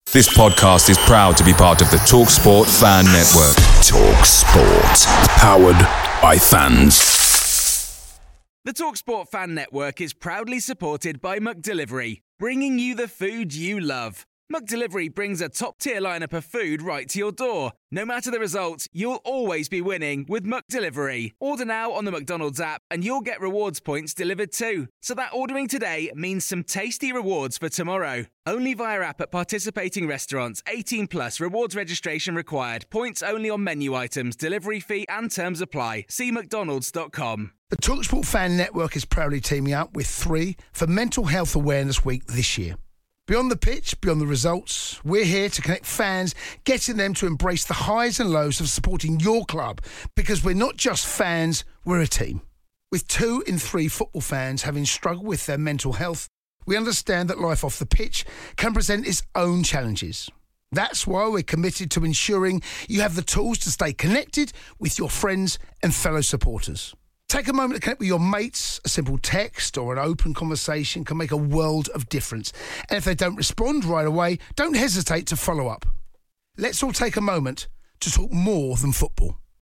This podcast is proud to be part of the TalkSport Fan Network. TalkSport. Powered by fans. The TalkSport Fan Network is proudly supported by McDelivery, bringing you the food you love. McDelivery brings a top-tier lineup of food right to your door. No matter the result, you'll always be winning with McDelivery. Order now on the McDonald's app and you'll get rewards points delivered too. So that ordering today means some tasty rewards for tomorrow. Only via app at participating restaurants. 18 plus. Rewards registration required. Points only on menu items. Delivery fee and terms apply. See mcdonalds.com. The TalkSport Fan Network is proudly teaming up with 3 for Mental Health Awareness Week this year. Beyond the pitch, beyond the results, we're here to connect fans, getting them to embrace the highs and lows of supporting your club, because we're not just fans, we're a team. With 2 in 3 football fans having struggled with their mental health, we understand that life off the pitch can present its own challenges. That's why we're committed to ensuring you have the tools to stay connected with your friends and fellow supporters. Take a moment to connect with your mates. A simple text or an open conversation can make a world of difference. And if they don't respond right away, don't hesitate to follow up. Let's all take a moment to talk more than football.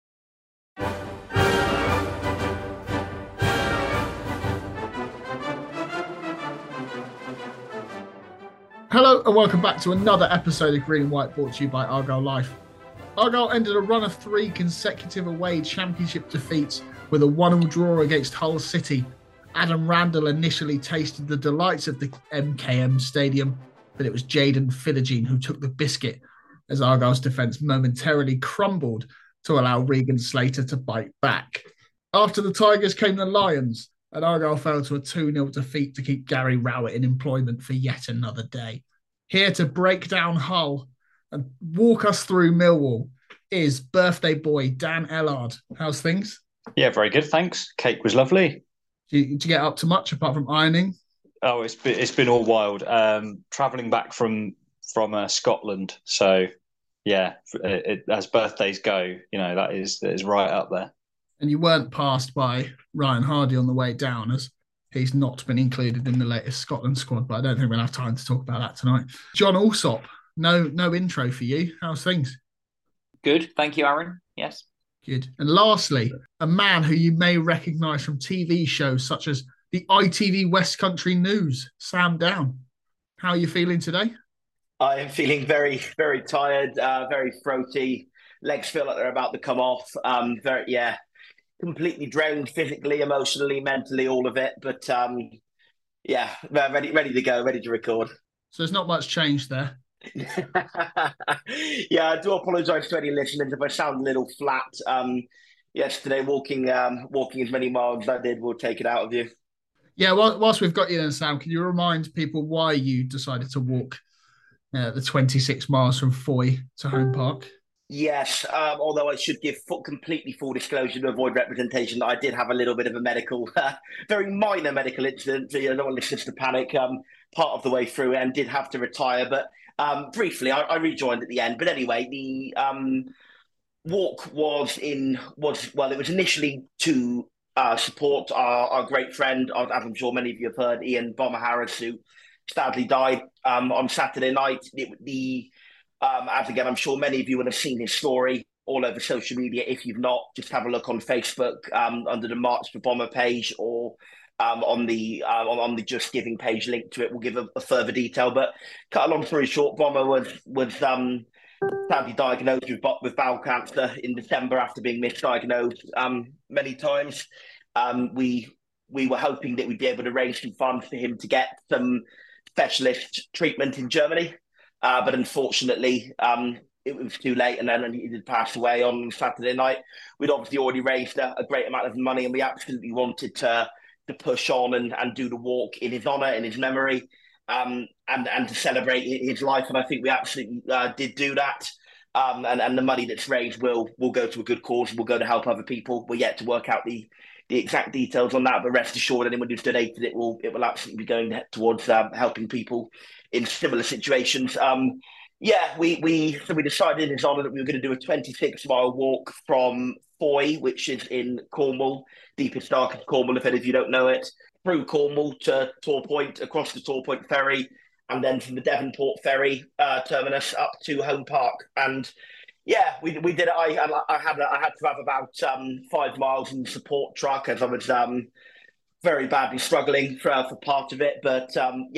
Hello and welcome back to another episode of Green and White, brought to you by Argyle Life. Argyle ended a run of 3 consecutive away championship defeats with a 1-1 draw against Hull City. Adam Randall initially tasted the delights of the MKM Stadium, but it was Jayden Philogene who took the biscuit as Argyle's defence momentarily crumbled to allow Regan Slater to bite back. After the Tigers came the Lions, and Argyle fell to a 2-0 defeat to keep Gary Rowett in employment for yet another day. Here to break down Hull and walk us through Millwall is birthday boy Dan Ellard. How's things? Yeah, very good, thanks. Cake was lovely. Did you get up to much apart from ironing? Oh, it's been all wild. Travelling back from Scotland, so yeah, as birthdays go, that is right up there. And you weren't passed by Ryan Hardy on the way down, as he's not been included in the latest Scotland squad. But I don't think we'll have time to talk about that tonight. John Allsop, no intro for you. How's things? Good, thank you, Aaron. Yes. Good. And lastly, a man who you may recognise from TV shows such as the ITV West Country News, Sam Down. How are you feeling today? I am feeling very, very tired, very throaty. Legs feel like they're about to come off. Completely drained physically, emotionally, mentally, all of it. But ready to go, ready to record. So there's not much change there. Yeah, I do apologise to any listeners if I sound a little flat. Yesterday, walking as many miles as I did will take it out of you. Yeah, whilst we've got you then, Sam, can you remind people why you decided to walk the 26 miles from Foy to Home Park? Yes, although I should give completely full disclosure to avoid representation that I did have a little bit of a medical, very minor medical incident. So I don't want listeners to panic. Part of the way through it and did have to retire, but briefly I rejoined at the end. But anyway, the walk was initially to support our great friend, as I'm sure many of you have heard, Ian Bomber Harris, who sadly died on Saturday night. As again, I'm sure many of you would have seen his story all over social media. If you've not, just have a look on Facebook under the March for Bomber page, or on the Just Giving page link to it. We'll give a further detail. But cut a long story short, Bomber was sadly diagnosed with bowel cancer in December after being misdiagnosed many times. We were hoping that we'd be able to raise some funds for him to get some specialist treatment in Germany. But unfortunately, it was too late, and then he did pass away on Saturday night. We'd obviously already raised a great amount of money, and we absolutely wanted to push on and do the walk in his honour, in his memory, and to celebrate his life. And I think we absolutely did do that. And the money that's raised will go to a good cause. Will go to help other people. We're yet to work out the exact details on that, but rest assured, anyone who's donated it will absolutely be going towards helping people in similar situations. We decided in his honour that we were going to do a 26-mile walk from Foy, which is in Cornwall, deepest, darkest Cornwall, if any of you don't know it, through Cornwall to Tor Point, across the Tor Point ferry, and then from the Devonport ferry terminus up to Home Park. And yeah, we did it. I had to have about 5 miles in the support truck as I was very badly struggling for part of it. But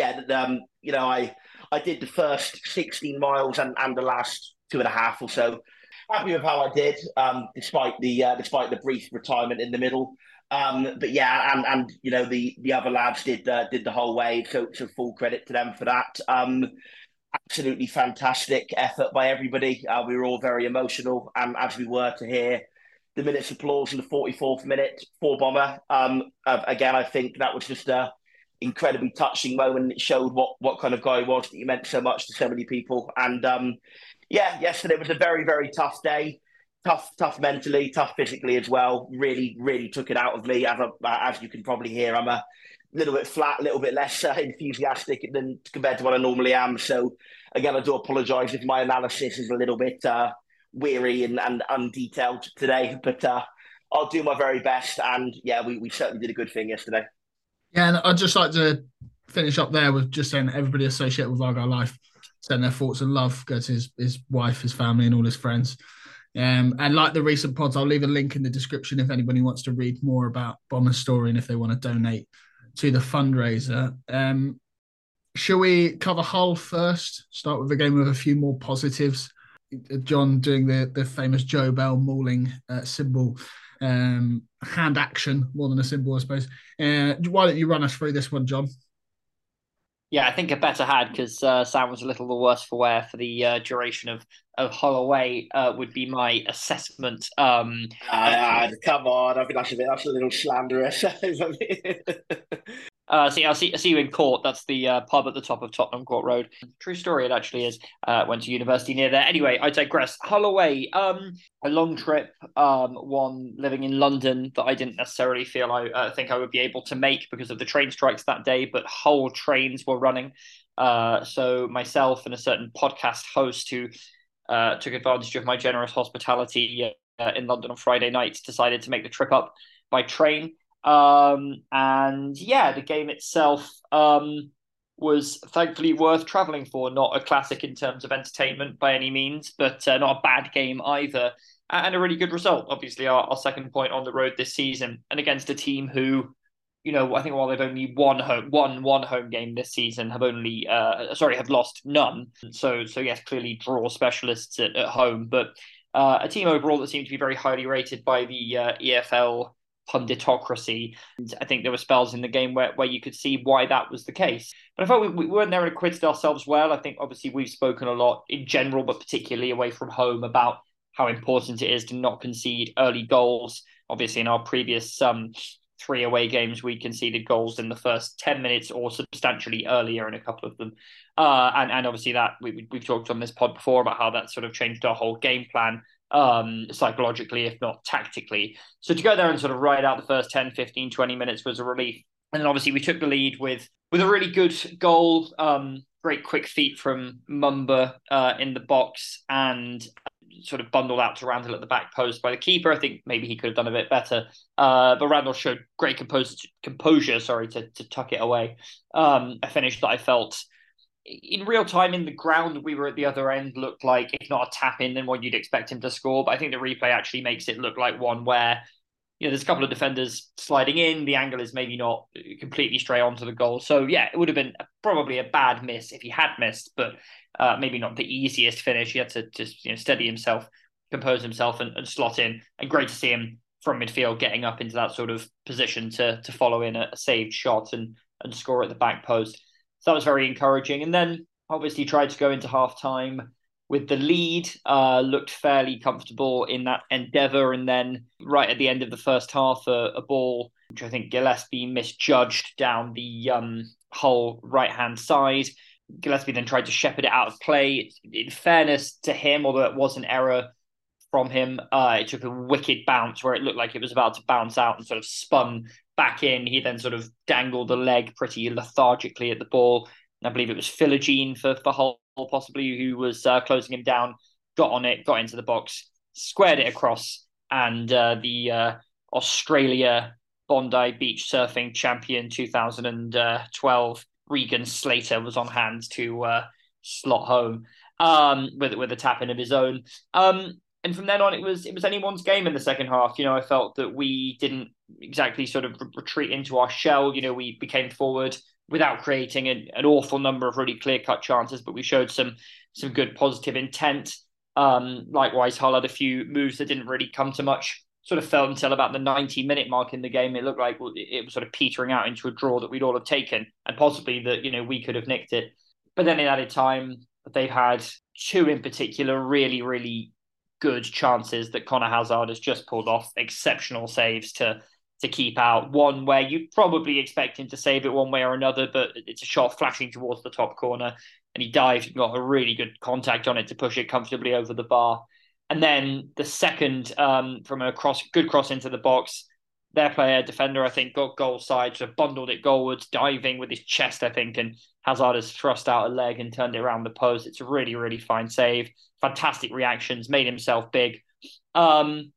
I did the first 16 miles and the last 2.5 or so. Happy with how I did, despite the brief retirement in the middle. But yeah, and the other lads did the whole way, so full credit to them for that. Absolutely fantastic effort by everybody. We were all very emotional, as we were to hear the minute's applause in the 44th minute for Bomber. Again, I think that was just a incredibly touching moment. It showed what kind of guy he was, that he meant so much to so many people. And yesterday was a very, very tough day. Tough mentally, tough physically as well. Really, really took it out of me. As you can probably hear, I'm a little bit flat, a little bit less enthusiastic than compared to what I normally am. So again, I do apologise if my analysis is a little bit weary and undetailed today, but I'll do my very best. And yeah, we certainly did a good thing yesterday. Yeah, and I'd just like to finish up there with just saying everybody associated with Argyle Life send their thoughts and love, go to his wife, his family, and all his friends. And like the recent pods, I'll leave a link in the description if anybody wants to read more about Bomber's story and if they want to donate to the fundraiser. Shall we cover Hull first? Start with the game with a few more positives. John doing the famous Joe Bell mauling symbol, hand action more than a symbol, I suppose. Why don't you run us through this one, John? Yeah, I think a better had, because Sam was a little the worse for wear for the duration of Hull away, would be my assessment. Come on, I think that's a little slanderous. I'll see you in Court. That's the pub at the top of Tottenham Court Road. True story, it actually is. Went to university near there. Anyway, I digress. Hull away, a long trip, one living in London that I didn't necessarily feel I think I would be able to make because of the train strikes that day, but Hull trains were running. So myself and a certain podcast host who took advantage of my generous hospitality in London on Friday night decided to make the trip up by train. And yeah, the game itself was thankfully worth travelling for. Not a classic in terms of entertainment by any means, but not a bad game either. And a really good result. Obviously, our second point on the road this season, and against a team who, I think while they've only won one home game this season, have lost none. So yes, clearly draw specialists at home, but a team overall that seemed to be very highly rated by the EFL punditocracy. And I think there were spells in the game where you could see why that was the case. But I thought we weren't there and acquitted ourselves well. I think obviously we've spoken a lot in general, but particularly away from home, about how important it is to not concede early goals. Obviously in our previous 3 away games, we conceded goals in the first 10 minutes or substantially earlier in a couple of them. And obviously that we've talked on this pod before about how that sort of changed our whole game plan, psychologically, if not tactically. So to go there and sort of ride out the first 10, 15, 20 minutes was a relief. And then obviously we took the lead with a really good goal, great quick feet from Mumba in the box, and sort of bundled out to Randall at the back post by the keeper. I think maybe he could have done a bit better, but Randall showed great composure to tuck it away. A finish that I felt in real time in the ground, we were at the other end, looked like, if not a tap in, then what you'd expect him to score. But I think the replay actually makes it look like one where, there's a couple of defenders sliding in. The angle is maybe not completely straight onto the goal. So yeah, it would have been probably a bad miss if he had missed, but maybe not the easiest finish. He had to just steady himself, compose himself, and slot in. And great to see him from midfield getting up into that sort of position to follow in a saved shot and score at the back post. So that was very encouraging. And then obviously tried to go into half-time with the lead, looked fairly comfortable in that endeavour. And then right at the end of the first half, a ball, which I think Gillespie misjudged down the Hull right-hand side. Gillespie then tried to shepherd it out of play. In fairness to him, although it was an error from him, it took a wicked bounce where it looked like it was about to bounce out and sort of spun back in. He then sort of dangled the leg pretty lethargically at the ball. And I believe it was Philogene for Hull, possibly, who was closing him down, got on it, got into the box, squared it across, and the Australia Bondi Beach Surfing Champion 2012 Regan Slater was on hand to slot home with a tap in of his own. And from then on, it was anyone's game in the second half. I felt that we didn't exactly sort of retreat into our shell. We came forward without creating an awful number of really clear-cut chances, but we showed some good positive intent. Likewise, Hull had a few moves that didn't really come to much. Sort of felt until about the 90-minute mark in the game, it looked like it was sort of petering out into a draw that we'd all have taken, and possibly that we could have nicked it. But then in added time, they've had two in particular really, really good chances that Conor Hazard has just pulled off exceptional saves to keep out. One where you probably expect him to save it one way or another, but it's a shot flashing towards the top corner, and he dived and got a really good contact on it to push it comfortably over the bar. And then the second from a good cross into the box, their player, defender, I think, got goal side, sort of bundled it goalwards, diving with his chest, I think, and Hazard has thrust out a leg and turned it around the post. It's a really, really fine save. Fantastic reactions, made himself big. And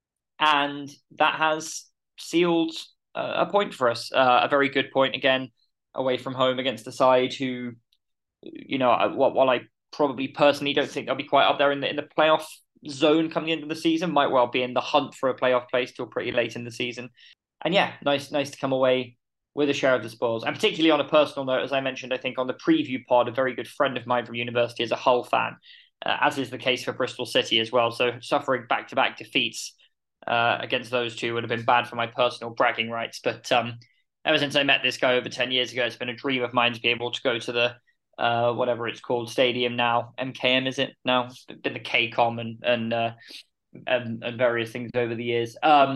that has sealed a point for us, a very good point, again, away from home against the side who, while I probably personally don't think they'll be quite up there in the playoff zone coming into the season, might well be in the hunt for a playoff place till pretty late in the season. And yeah, nice to come away with a share of the spoils. And particularly on a personal note, as I mentioned, I think on the preview pod, a very good friend of mine from university is a Hull fan, as is the case for Bristol City as well. So suffering back-to-back defeats against those two would have been bad for my personal bragging rights. But ever since I met this guy over 10 years ago, it's been a dream of mine to be able to go to the whatever it's called, stadium now. MKM, is it now? It's been the KCOM and various things over the years.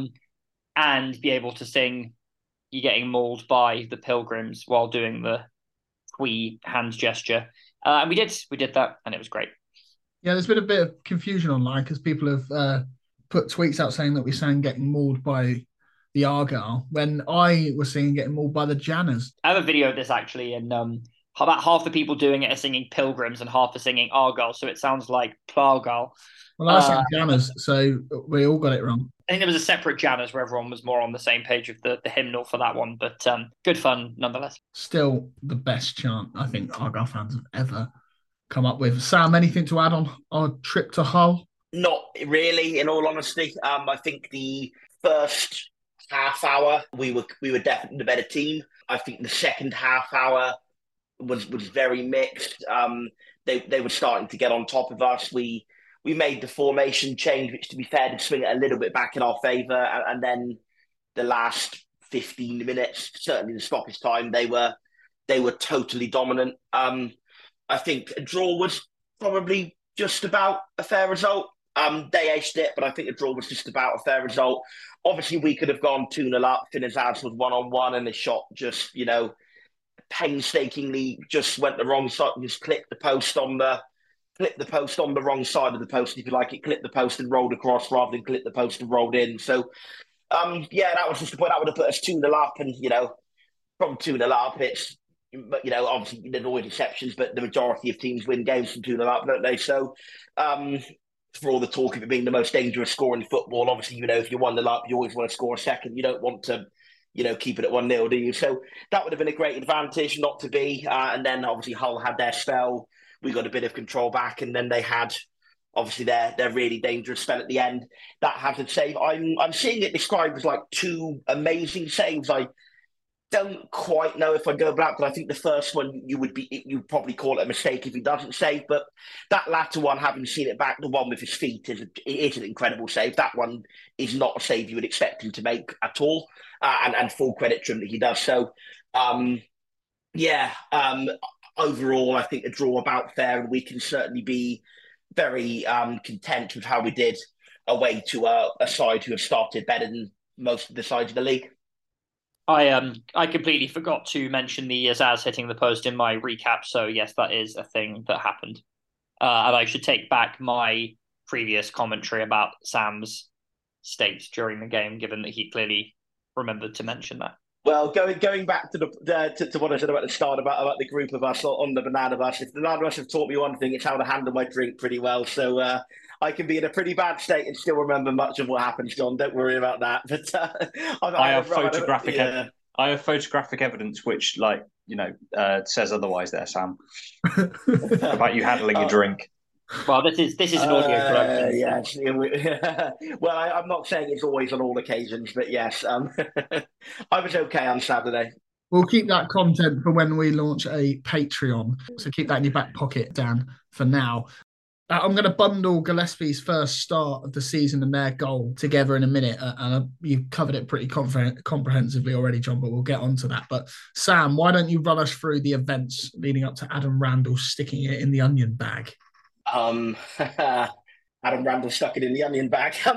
And be able to sing "You're Getting Mauled by the Pilgrims" while doing the twee hands gesture. And we did that, and it was great. Yeah, there's been a bit of confusion online because people have put tweets out saying that we sang "Getting Mauled" by the Argyle when I was singing "Getting Mauled" by the Janners. I have a video of this actually, and about half the people doing it are singing Pilgrims and half are singing Argyle, so it sounds like Plargal. Well, I sang Janners, so we all got it wrong. I think there was a separate Janners where everyone was more on the same page of the hymnal for that one, but good fun nonetheless. Still the best chant I think Argyle fans have ever come up with. Sam, anything to add on our trip to Hull? Not really, in all honesty. I think the first half hour we were definitely the better team. I think the second half hour was very mixed. They were starting to get on top of us. We made the formation change, which, to be fair, did swing it a little bit back in our favour. And then the last 15 minutes, certainly the stoppage time, they were totally dominant. I think a draw was probably just about a fair result. They aced it, but I think a draw was just about a fair result. Obviously, we could have gone 2-0 up. Finnazaz was 1-on-1, and the shot just, painstakingly just went the wrong side, just clipped the post on the wrong side of the post, if you like. It clipped the post and rolled across rather than clip the post and rolled in. So, that was just the point. That would have put us 2-0 up, and from 2-0 up, it's, but obviously there's always exceptions, but the majority of teams win games from 2-0 up, don't they? So, for all the talk of it being the most dangerous score in football, obviously, if you're 1-0 up, you always want to score a second. You don't want to keep it at 1-0, do you? So that would have been a great advantage not to be. And then obviously Hull had their spell. We got a bit of control back, and then they had obviously their really dangerous spell at the end. That Hazard save, I'm seeing it described as like two amazing saves. I don't quite know if I go back, but I think the first one you'd probably call it a mistake if he doesn't save. But that latter one, having seen it back, the one with his feet is an incredible save. That one is not a save you would expect him to make at all. And full credit to him that he does so. Overall, I think a draw about fair, and we can certainly be very content with how we did away to a side who have started better than most of the sides of the league. I completely forgot to mention the Azaz hitting the post in my recap. So yes, that is a thing that happened. And I should take back my previous commentary about Sam's state during the game, given that he clearly remembered to mention that. Well, going back to to what I said about the start about the group of us on the banana bus. If the banana bus have taught me one thing, it's how to handle my drink pretty well. So I can be in a pretty bad state and still remember much of what happens, John. Don't worry about that. But I have photographic evidence which says otherwise there, Sam, about you handling your drink. Well, this is an audio production. Yes. Well, I'm not saying it's always on all occasions, but yes, I was okay on Saturday. We'll keep that content for when we launch a Patreon. So keep that in your back pocket, Dan, for now. I'm going to bundle Gillespie's first start of the season and their goal together in a minute. And you've covered it pretty comprehensively already, John, but we'll get onto that. But Sam, why don't you run us through the events leading up to Adam Randall sticking it in the onion bag? Adam Randall stuck it in the onion bag. How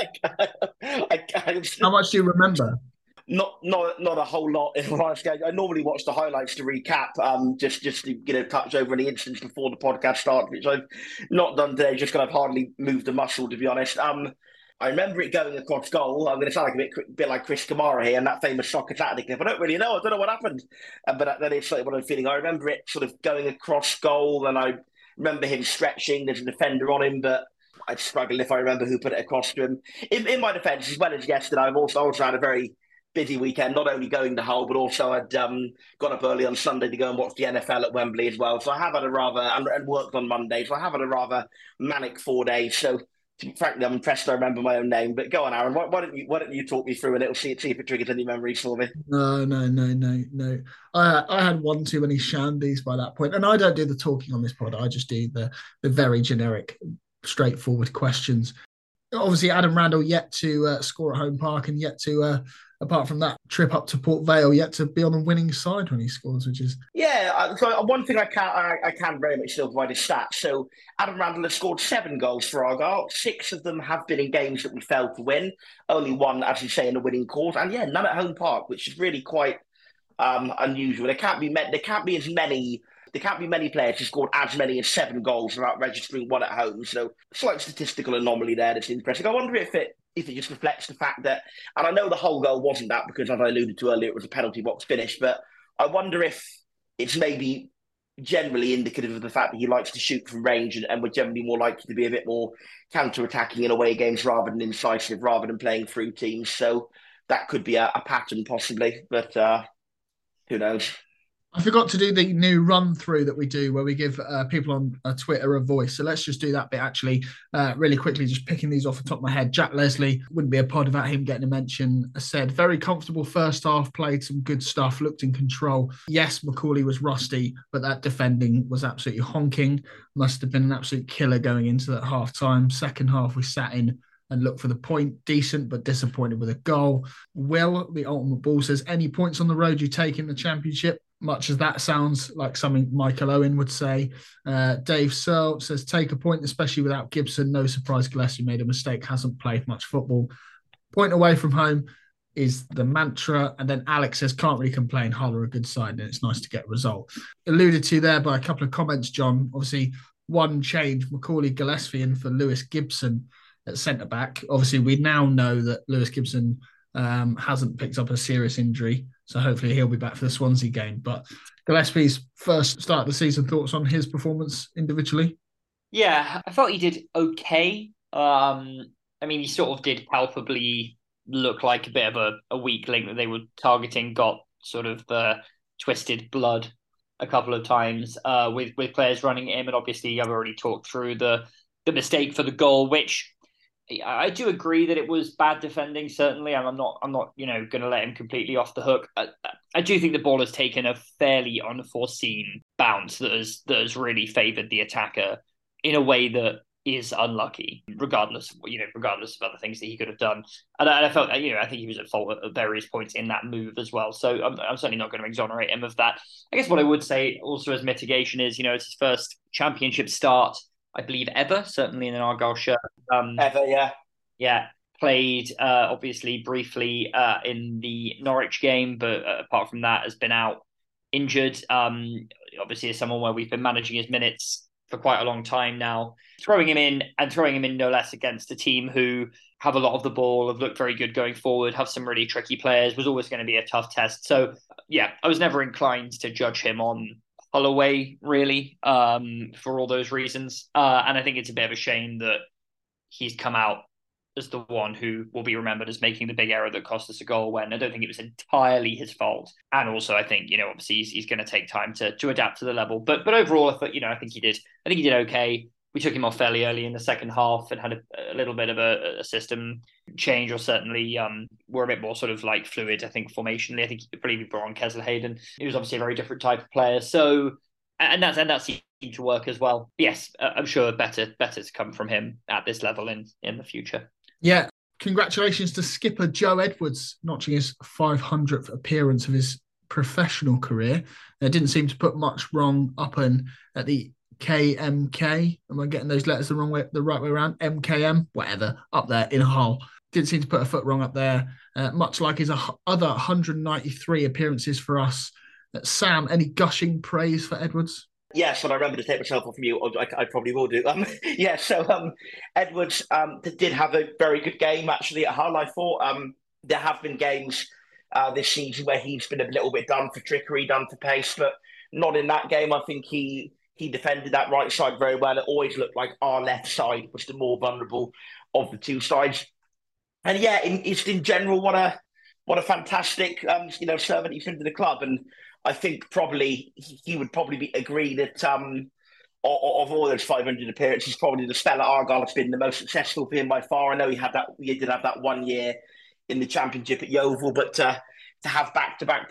much do you remember? Not a whole lot. I normally watch the highlights to recap, just to touch over any incidents before the podcast starts, which I've not done today. Just kind of hardly moved a muscle, to be honest. I remember it going across goal. I'm going to sound like a bit like Chris Kamara here and that famous Soccer Saturday clip. I don't really know. I don't know what happened, but that is what I'm feeling. I remember it sort of going across goal, and I remember him stretching. There's a defender on him, but I'd struggle if I remember who put it across to him. In my defence, as well as yesterday, I've also had a very busy weekend, not only going to Hull, but also I'd got up early on Sunday to go and watch the NFL at Wembley as well. So I have had a rather, and worked on Monday, so I have had a rather manic 4 days. So frankly, I'm impressed I remember my own name. But go on, Aaron, why don't you talk me through and it'll see if it triggers any memories for me. No. I had one too many shandies by that point. And I don't do the talking on this pod. I just do the very generic, straightforward questions. Obviously, Adam Randall yet to score at Home Park and yet to, apart from that trip up to Port Vale, yet to be on the winning side when he scores, which is... Yeah, so one thing I can very much still provide is stats. So Adam Randall has scored 7 goals for Argyle. 6 of them have been in games that we failed to win. Only 1, as you say, in a winning cause. And yeah, none at Home Park, which is really quite unusual. There can't be many players who scored as many as 7 goals without registering 1 at home. So slight statistical anomaly there that's impressive. I wonder if it just reflects the fact that, and I know the whole goal wasn't that because, as I alluded to earlier, it was a penalty box finish, but I wonder if it's maybe generally indicative of the fact that he likes to shoot from range and we're generally more likely to be a bit more counter-attacking in away games rather than incisive, rather than playing through teams. So that could be a pattern possibly, but who knows? I forgot to do the new run through that we do where we give people on Twitter a voice. So let's just do that bit actually really quickly, just picking these off the top of my head. Jack Leslie, wouldn't be a pod without him getting a mention, said, very comfortable first half, played some good stuff, looked in control. Yes, McCauley was rusty, but that defending was absolutely honking. Must have been an absolute killer going into that half time. Second half, we sat in and looked for the point. Decent, but disappointed with a goal. Will, the ultimate ball, says, any points on the road you take in the championship? Much as that sounds like something Michael Owen would say. Dave Searle says, take a point, especially without Gibson. No surprise Gillespie made a mistake, hasn't played much football. Point away from home is the mantra. And then Alex says, can't really complain. Hull are a good side and it's nice to get a result. Alluded to there by a couple of comments, John. Obviously, one change, Macaulay Gillespie in for Lewis Gibson at centre-back. Obviously, we now know that Lewis Gibson hasn't picked up a serious injury. So hopefully he'll be back for the Swansea game. But Gillespie's first start of the season, thoughts on his performance individually? Yeah, I felt he did okay. I mean, he sort of did palpably look like a bit of a weak link that they were targeting, got sort of twisted blood a couple of times with players running at him. And obviously I've already talked through the mistake for the goal, which I do agree that it was bad defending, certainly, and I'm not going to let him completely off the hook. I do think the ball has taken a fairly unforeseen bounce that has really favoured the attacker in a way that is unlucky, regardless of other things that he could have done. And I felt, I think he was at fault at various points in that move as well. So I'm certainly not going to exonerate him of that. I guess what I would say also as mitigation is, it's his first championship start, I believe, ever, certainly in an Argyle shirt. Ever, yeah. Yeah. Played, obviously, briefly in the Norwich game, but apart from that, has been out injured. Obviously, as someone where we've been managing his minutes for quite a long time now. Throwing him in no less against a team who have a lot of the ball, have looked very good going forward, have some really tricky players, was always going to be a tough test. So, yeah, I was never inclined to judge him on Holloway, really, for all those reasons. And I think it's a bit of a shame that he's come out as the one who will be remembered as making the big error that cost us a goal, when I don't think it was entirely his fault. And also, I think, obviously he's going to take time to adapt to the level. But overall, I thought, I think he did okay. We took him off fairly early in the second half and had a little bit of a system change, or certainly were a bit more sort of like fluid, I think, formationally. I believe he brought on Kesler-Hayden. He was obviously a very different type of player. So, and that seemed to work as well. Yes, I'm sure better to come from him at this level in the future. Yeah, congratulations to skipper Joe Edwards, notching his 500th appearance of his professional career. Didn't seem to put much wrong up and at the KMK. Am I getting those letters the right way around? MKM, whatever, up there in Hull. Didn't seem to put a foot wrong up there, much like his other 193 appearances for us. Sam, any gushing praise for Edwards? Yes, when I remember to take myself off mute, I probably will do. Edwards did have a very good game, actually, at Hull. I thought there have been games this season where he's been a little bit done for trickery, done for pace, but not in that game. I think he defended that right side very well. It always looked like our left side was the more vulnerable of the two sides. And yeah, in general, what a fantastic servant he's been to the club. And I think probably he would probably agree that of all those 500 appearances, probably the spell at Argyle has been the most successful for him by far. I know he did have that 1 year in the Championship at Yeovil, but to have back-to-back,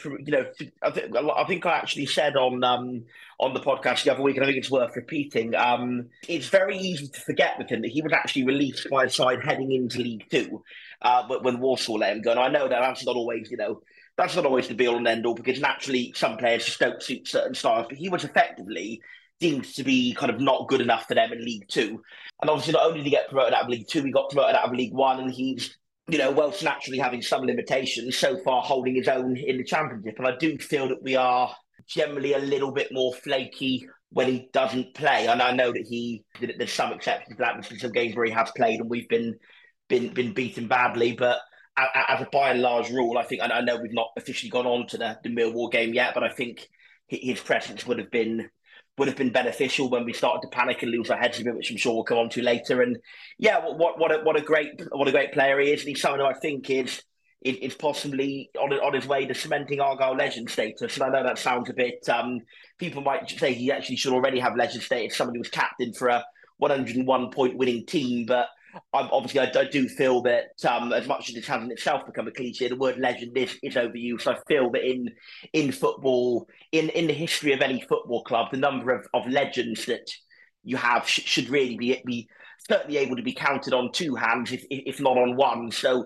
I think I actually said on the podcast the other week, and I think it's worth repeating, it's very easy to forget with him that he was actually released by a side heading into League Two, but when Walsall let him go. And I know that's not always, that's not always the be-all and end-all, because naturally some players just don't suit certain styles, but he was effectively deemed to be kind of not good enough for them in League Two. And obviously not only did he get promoted out of League Two, he got promoted out of League One, and he's whilst naturally having some limitations, so far holding his own in the Championship. And I do feel that we are generally a little bit more flaky when he doesn't play. And I know that there's some exceptions to that. There's some games where he has played and we've been beaten badly. But as a by and large rule, I think, and I know we've not officially gone on to the Millwall game yet, but I think his presence would have been beneficial when we started to panic and lose our heads a bit, which I'm sure we'll come on to later. And yeah, what a great player he is, and he's someone who I think is possibly on his way to cementing Argyle legend status. And I know that sounds a bit. People might say he actually should already have legend status. Someone who was captain for a 101 point winning team, but I do feel that as much as this has in itself become a cliche, the word legend is overused. So I feel that in football, in the history of any football club, the number of legends that you have should really be certainly able to be counted on two hands, if not on one. So,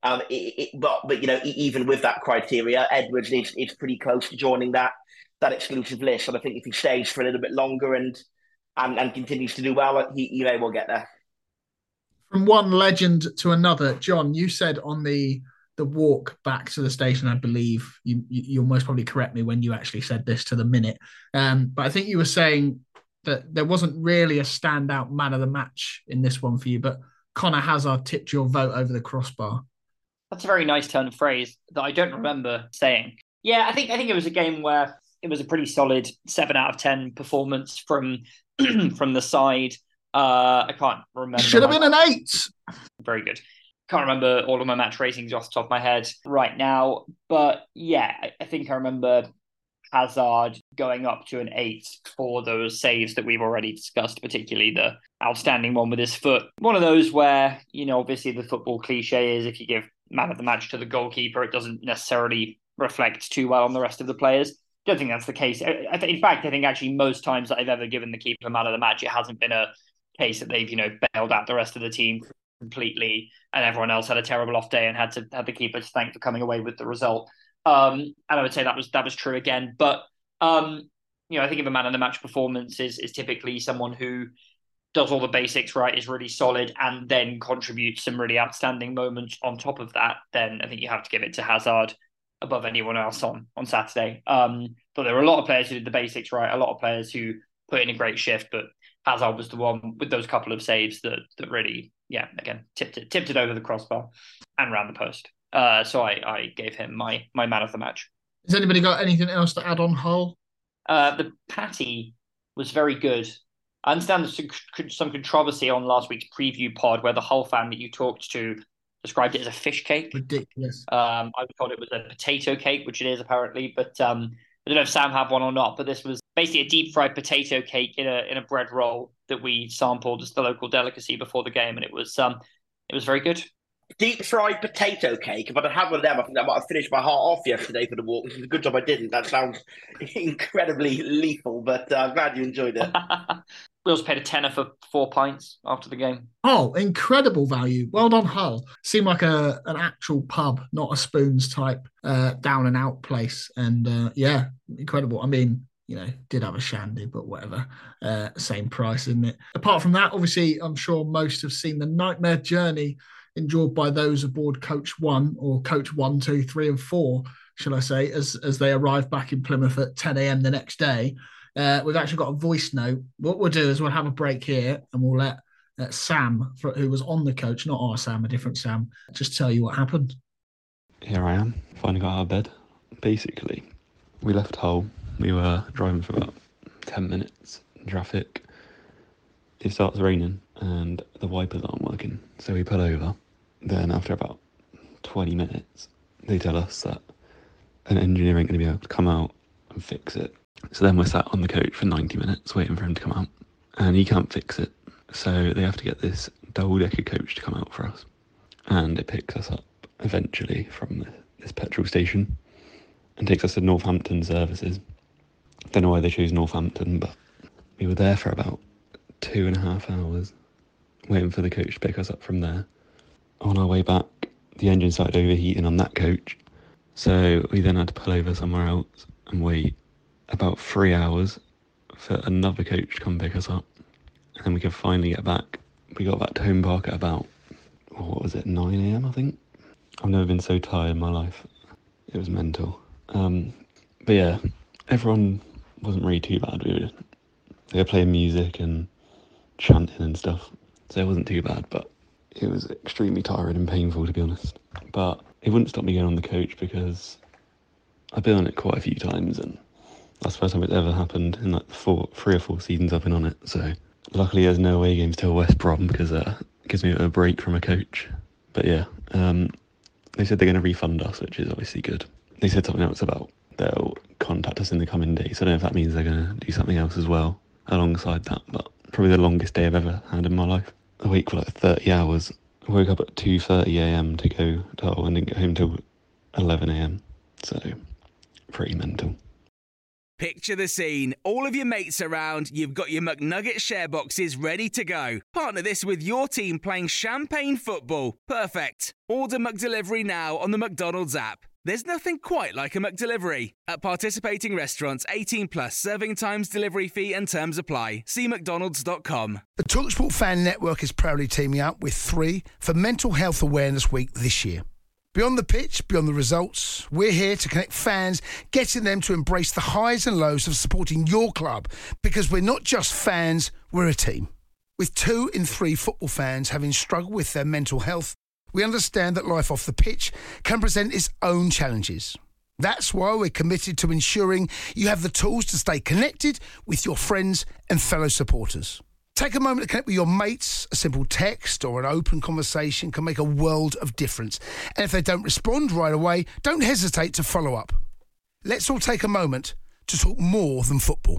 even with that criteria, Edwards is pretty close to joining that exclusive list. And I think if he stays for a little bit longer and continues to do well, he may well get there. From one legend to another, John, you said on the walk back to the station, I believe, you'll most probably correct me when you actually said this to the minute, but I think you were saying that there wasn't really a standout man of the match in this one for you, but Conor Hazard tipped your vote over the crossbar. That's a very nice turn of phrase that I don't remember saying. Yeah, I think it was a game where it was a pretty solid 7 out of 10 performance from the side. I can't remember. Should have been an 8. Very good. Can't remember all of my match ratings off the top of my head right now. But yeah, I think I remember Hazard going up to an 8 for those saves that we've already discussed, particularly the outstanding one with his foot. One of those where, obviously the football cliche is if you give man of the match to the goalkeeper, it doesn't necessarily reflect too well on the rest of the players. I don't think that's the case. In fact, I think actually most times that I've ever given the keeper man of the match, it hasn't been a case that they've bailed out the rest of the team completely and everyone else had a terrible off day and had the keeper to thank for coming away with the result. And I would say that was true again. But I think of a man of the match performance is typically someone who does all the basics right, is really solid, and then contributes some really outstanding moments on top of that. Then I think you have to give it to Hazard above anyone else on Saturday. But there were a lot of players who did the basics right, a lot of players who put in a great shift, but Hazard was the one with those couple of saves that really, again, tipped it over the crossbar and round the post. So I gave him my man of the match. Has anybody got anything else to add on Hull? The patty was very good. I understand there's some controversy on last week's preview pod where the Hull fan that you talked to described it as a fish cake. Ridiculous. I thought it was a potato cake, which it is apparently, but I don't know if Sam had one or not. But this was basically a deep fried potato cake in a bread roll that we sampled as the local delicacy before the game, and it was very good. Deep fried potato cake. If I'd had one of them, I think I might have finished my heart off yesterday for the walk. It's a good job I didn't. That sounds incredibly lethal, but I'm glad you enjoyed it. We also paid a tenner for 4 pints after the game. Oh, incredible value. Well done, Hull. Seemed like an actual pub, not a Spoons type down and out place. And yeah, incredible. I mean, did have a shandy, but whatever. Same price, isn't it? Apart from that, obviously, I'm sure most have seen the nightmare journey endured by those aboard Coach 1 or Coach 1, 2, 3 and 4, shall I say, as they arrived back in Plymouth at 10 a.m. the next day. We've actually got a voice note. What we'll do is we'll have a break here and we'll let Sam, who was on the coach, not our Sam, a different Sam, just tell you what happened. Here I am, finally got out of bed. Basically, we left Hull. We were driving for about 10 minutes in traffic. It starts raining and the wipers aren't working. So we pull over. Then after about 20 minutes, they tell us that an engineer ain't going to be able to come out and fix it. So then we're sat on the coach for 90 minutes waiting for him to come out. And he can't fix it. So they have to get this double-decker coach to come out for us. And it picks us up eventually from this petrol station and takes us to Northampton services. Don't know why they chose Northampton, but we were there for about 2.5 hours waiting for the coach to pick us up from there. On our way back, the engine started overheating on that coach. So we then had to pull over somewhere else and wait about 3 hours for another coach to come pick us up. And then we could finally get back. We got back to Home Park at about, 9 a.m, I think? I've never been so tired in my life. It was mental. But yeah, everyone wasn't really too bad. They were playing music and chanting and stuff. So it wasn't too bad, but it was extremely tiring and painful, to be honest. But it wouldn't stop me going on the coach because I've been on it quite a few times and that's the first time it's ever happened in like 3 or 4 seasons I've been on it. So luckily there's no away games till West Brom because it gives me a break from a coach. But yeah, they said they're going to refund us, which is obviously good. They said something else about they'll contact us in the coming days. I don't know if that means they're going to do something else as well alongside that, but probably the longest day I've ever had in my life. A week for like 30 hours. I woke up at 2:30 a.m. to go to Hull and didn't get home till 11 a.m. So, pretty mental. Picture the scene. All of your mates around, you've got your McNugget share boxes ready to go. Partner this with your team playing champagne football. Perfect. Order McDelivery now on the McDonald's app. There's nothing quite like a McDelivery. At participating restaurants, 18 plus, serving times, delivery fee and terms apply. See mcdonalds.com. The TalkSport Fan Network is proudly teaming up with 3 for Mental Health Awareness Week this year. Beyond the pitch, beyond the results, we're here to connect fans, getting them to embrace the highs and lows of supporting your club, because we're not just fans, we're a team. With 2 in 3 football fans having struggled with their mental health, we understand that life off the pitch can present its own challenges. That's why we're committed to ensuring you have the tools to stay connected with your friends and fellow supporters. Take a moment to connect with your mates. A simple text or an open conversation can make a world of difference. And if they don't respond right away, don't hesitate to follow up. Let's all take a moment to talk more than football.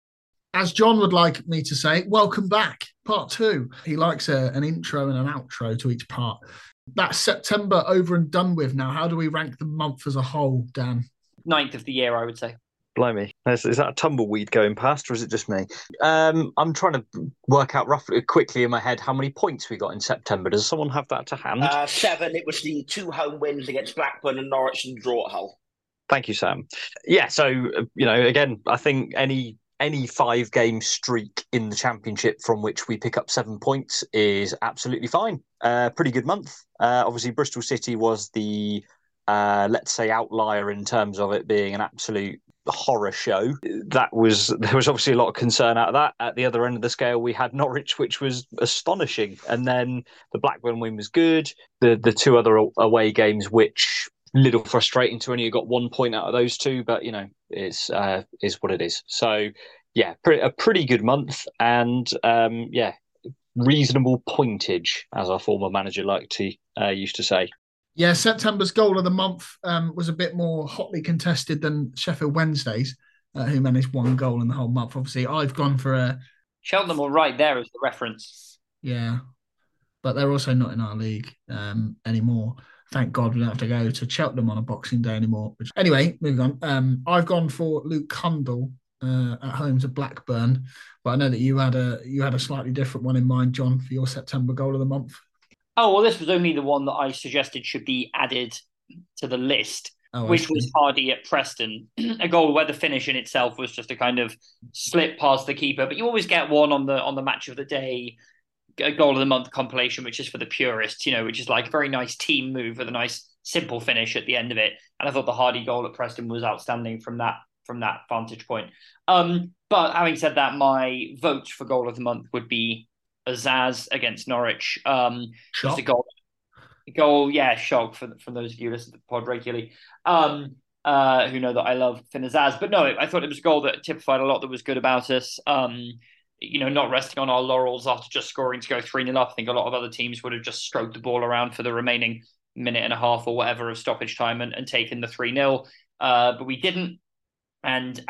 As John would like me to say, welcome back, part 2. He likes an intro and an outro to each part. That's September over and done with now. How do we rank the month as a whole, Dan? 9th of the year, I would say. Blimey. Is that a tumbleweed going past or is it just me? I'm trying to work out quickly in my head how many points we got in September. Does someone have that to hand? 7. It was the 2 home wins against Blackburn and Norwich and draw at Hull. Thank you, Sam. Yeah, so, again, I think any 5-game streak in the Championship from which we pick up 7 points is absolutely fine. Pretty good month. Obviously, Bristol City was the, let's say, outlier in terms of it being an absolute horror show. There was obviously a lot of concern out of that. At the other end of the scale, we had Norwich, which was astonishing. And then the Blackburn win was good. The 2 other away games, which little frustrating to only got 1 point out of those 2, but, it's what it is. So, yeah, a pretty good month, and reasonable pointage, as our former manager used to say. Yeah, September's goal of the month was a bit more hotly contested than Sheffield Wednesday's, who managed 1 goal in the whole month. Obviously, I've gone for a... Cheltenham were right there as the reference. Yeah, but they're also not in our league anymore. Thank God we don't have to go to Cheltenham on a Boxing Day anymore. Anyway, moving on. I've gone for Luke Cundle at home to Blackburn, but I know that you had a slightly different one in mind, John, for your September goal of the month. Oh, well, this was only the one that I suggested should be added to the list, which was Hardy at Preston. A goal where the finish in itself was just a kind of slip past the keeper. But you always get one on the match of the day, a goal of the month compilation, which is for the purists, which is like a very nice team move with a nice simple finish at the end of it. And I thought the Hardy goal at Preston was outstanding from that vantage point. But having said that, my vote for goal of the month would be Azaz against Norwich. Just a goal, yeah, shock from those of you who listen to the pod regularly, who know that I love Finn Azaz. But no, I thought it was a goal that typified a lot that was good about us. Not resting on our laurels after just scoring to go 3-0 up. I think a lot of other teams would have just stroked the ball around for the remaining minute and a half or whatever of stoppage time and taken the 3-0. But we didn't. And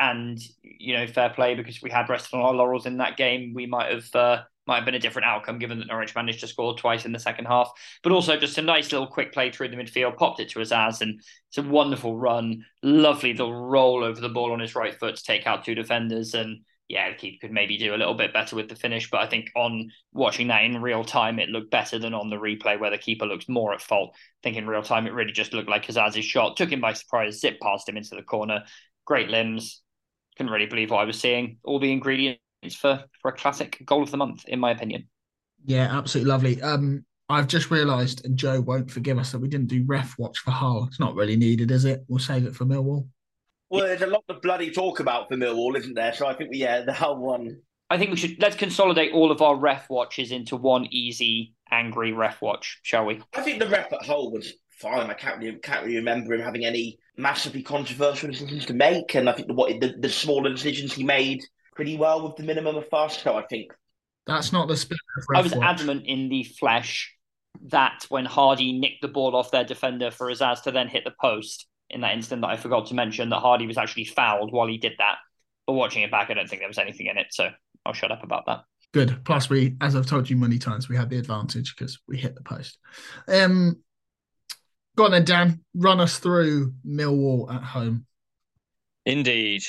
fair play, because we had rested on our laurels in that game. We might have been a different outcome, given that Norwich managed to score twice in the second half. But also just a nice little quick play through the midfield, popped it to Azaz, and it's a wonderful run. Lovely little roll over the ball on his right foot to take out 2 defenders. And yeah, the keeper could maybe do a little bit better with the finish. But I think on watching that in real time, it looked better than on the replay, where the keeper looks more at fault. I think in real time, it really just looked like Azaz's shot took him by surprise, zipped past him into the corner. Great limbs. Couldn't really believe what I was seeing. All the ingredients for a classic goal of the month, in my opinion. Yeah, absolutely lovely. I've just realised, and Joe won't forgive us, that we didn't do ref watch for Hull. It's not really needed, is it? We'll save it for Millwall. Well, there's a lot of bloody talk about for Millwall, isn't there? So I think the Hull one. I think let's consolidate all of our ref watches into one easy, angry ref watch, shall we? I think the ref at Hull was fine. I can't really remember him having any massively controversial decisions to make, and I think the smaller decisions he made pretty well with the minimum of fuss. So I think that's not the spirit of ref I was watch. adamant in the flesh that when Hardy nicked the ball off their defender for Azaz to then hit the post, in that instant that I forgot to mention, that Hardy was actually fouled while he did that. But watching it back, I don't think there was anything in it, so I'll shut up about that. Good. Plus, we, as I've told you many times, we had the advantage because we hit the post. Go on then, Dan. Run us through Millwall at home. Indeed.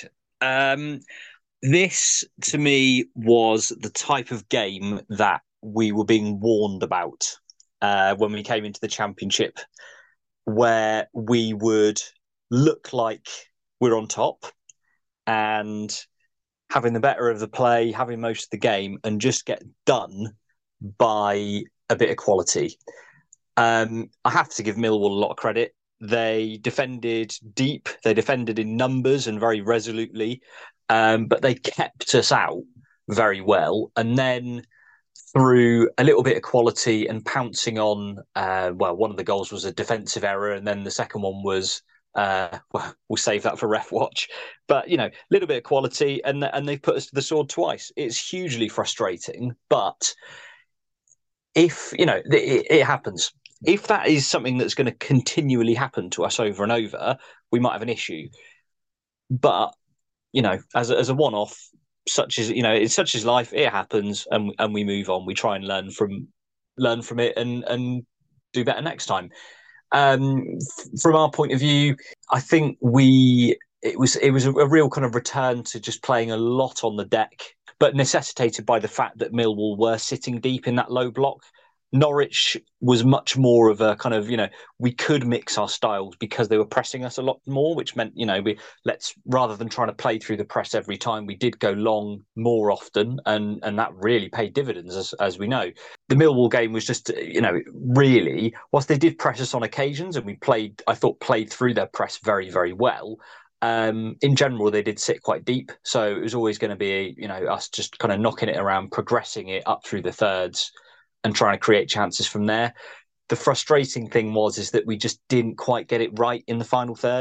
This, to me, was the type of game that we were being warned about when we came into the Championship, where we would look like we're on top and having the better of the play, having most of the game, and just get done by a bit of quality. I have to give Millwall a lot of credit. They defended deep, they defended in numbers and very resolutely, but they kept us out very well. And then through a little bit of quality and pouncing on, one of the goals was a defensive error, and then the second one was, we'll save that for ref watch. But, a little bit of quality, and they put us to the sword twice. It's hugely frustrating, but if, it happens. If that is something that's going to continually happen to us over and over, we might have an issue. But, as a one-off, it's such as life, it happens, and we move on. We try and learn from it and do better next time. From our point of view, I think it was a real kind of return to just playing a lot on the deck, but necessitated by the fact that Millwall were sitting deep in that low block. Norwich was much more of a kind of, we could mix our styles because they were pressing us a lot more, which meant, rather than trying to play through the press every time, we did go long more often, and that really paid dividends, as we know. The Millwall game was just, really, whilst they did press us on occasions, and I thought played through their press very, very well. In general, they did sit quite deep. So it was always going to be, us just kind of knocking it around, progressing it up through the thirds, and trying to create chances from there. The frustrating thing is that we just didn't quite get it right in the final third.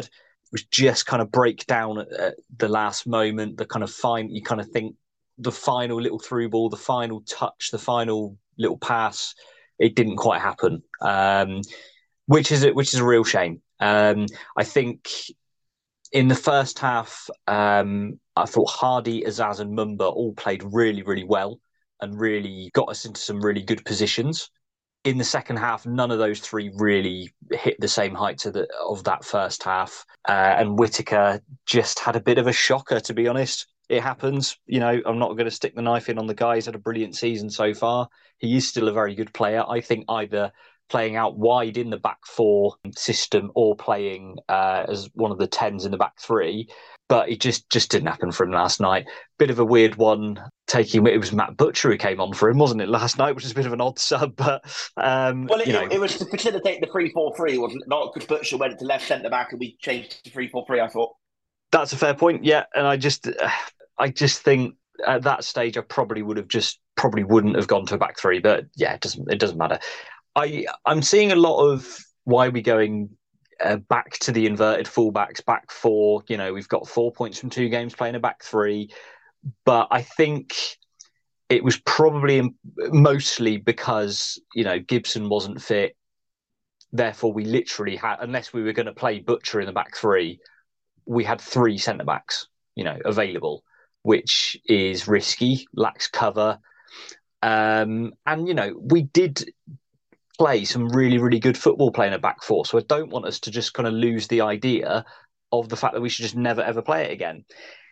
was just kind of break down at the last moment. The kind of you kind of think the final little through ball, the final touch, the final little pass, it didn't quite happen, which is a real shame. I think in the first half, I thought Hardy, Azaz, and Mumba all played really, really well and really got us into some really good positions. In the second half, none of those three really hit the same heights of that first half. And Whittaker just had a bit of a shocker, to be honest. It happens. I'm not going to stick the knife in on the guy. He's had a brilliant season so far. He is still a very good player. I think either playing out wide in the back four system or playing as one of the 10s in the back three. But it just didn't happen for him last night. Bit of a weird one. It was Matt Butcher who came on for him, wasn't it, last night, which is a bit of an odd sub. But it was to facilitate the 3-4-3, wasn't it? Not because Butcher went to left centre back and we changed to 3-4-3. I thought that's a fair point. Yeah, and I just think at that stage I probably wouldn't have gone to a back three. But yeah, it doesn't matter. I'm seeing a lot of why we going back to the inverted fullbacks, back four. We've got 4 points from 2 games playing a back three. But I think it was probably mostly because, Gibson wasn't fit. Therefore, we literally had, unless we were going to play Butcher in the back three, we had 3 centre-backs, available, which is risky, lacks cover. And, we did play some really, really good football playing a back four. So I don't want us to just kind of lose the idea of the fact that we should just never, ever play it again.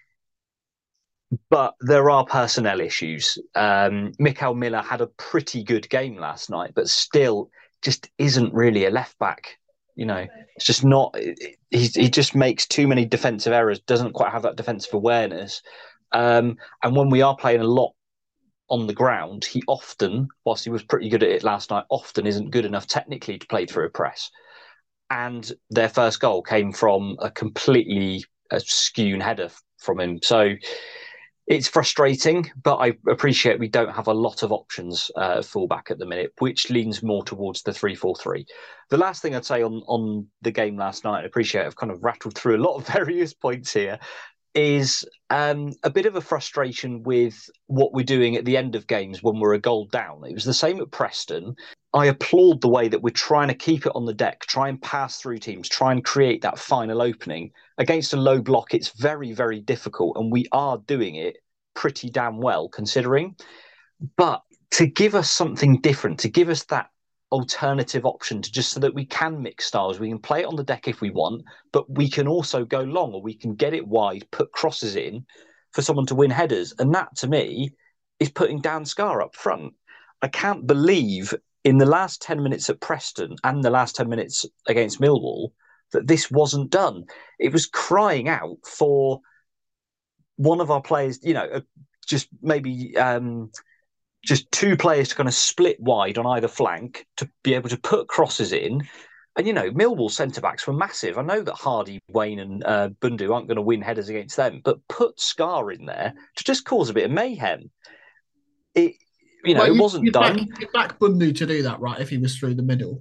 But there are personnel issues. Mikael Miller had a pretty good game last night, but still just isn't really a left back. It's just not. He just makes too many defensive errors, doesn't quite have that defensive awareness. And when we are playing a lot on the ground, he often, whilst he was pretty good at it last night, often isn't good enough technically to play through a press. And their first goal came from a completely skewn header from him. So it's frustrating, but I appreciate we don't have a lot of options fullback at the minute, which leans more towards the 3-4-3. The last thing I'd say on the game last night, I appreciate I've kind of rattled through a lot of various points here, is a bit of a frustration with what we're doing at the end of games when we're a goal down. It was the same at Preston. I applaud the way that we're trying to keep it on the deck, try and pass through teams, try and create that final opening. Against a low block, it's very, very difficult, and we are doing it pretty damn well considering. But to give us something different, to give us that alternative option to just so that we can mix styles, we can play it on the deck if we want, but we can also go long, or we can get it wide, put crosses in for someone to win headers. And that to me is putting Dan Scarr up front. I can't believe in the last 10 minutes at Preston and the last 10 minutes against Millwall that this wasn't done. It was crying out for one of our players, just maybe just 2 players to kind of split wide on either flank to be able to put crosses in. And, Millwall centre-backs were massive. I know that Hardy, Wayne and Bundu aren't going to win headers against them, but put Scarr in there to just cause a bit of mayhem. It wasn't done. You'd back Bundu to do that, right, if he was through the middle?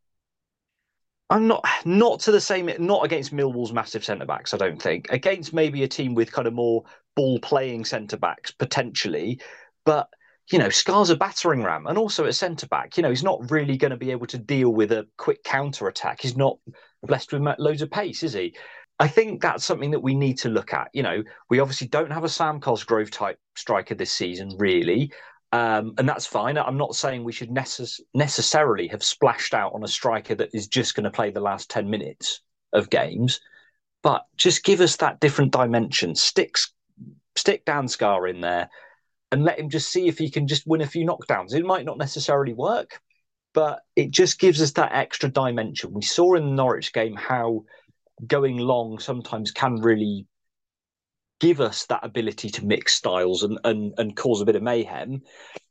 I'm not against Millwall's massive centre-backs, I don't think. Against maybe a team with kind of more ball-playing centre-backs, potentially. But Scar's a battering ram, and also at centre-back, he's not really going to be able to deal with a quick counter-attack. He's not blessed with loads of pace, is he? I think that's something that we need to look at. We obviously don't have a Sam Cosgrove-type striker this season, really, and that's fine. I'm not saying we should necessarily have splashed out on a striker that is just going to play the last 10 minutes of games, but just give us that different dimension. Stick Dan Scarr in there, and let him just see if he can just win a few knockdowns. It might not necessarily work, but it just gives us that extra dimension. We saw in the Norwich game how going long sometimes can really give us that ability to mix styles and cause a bit of mayhem.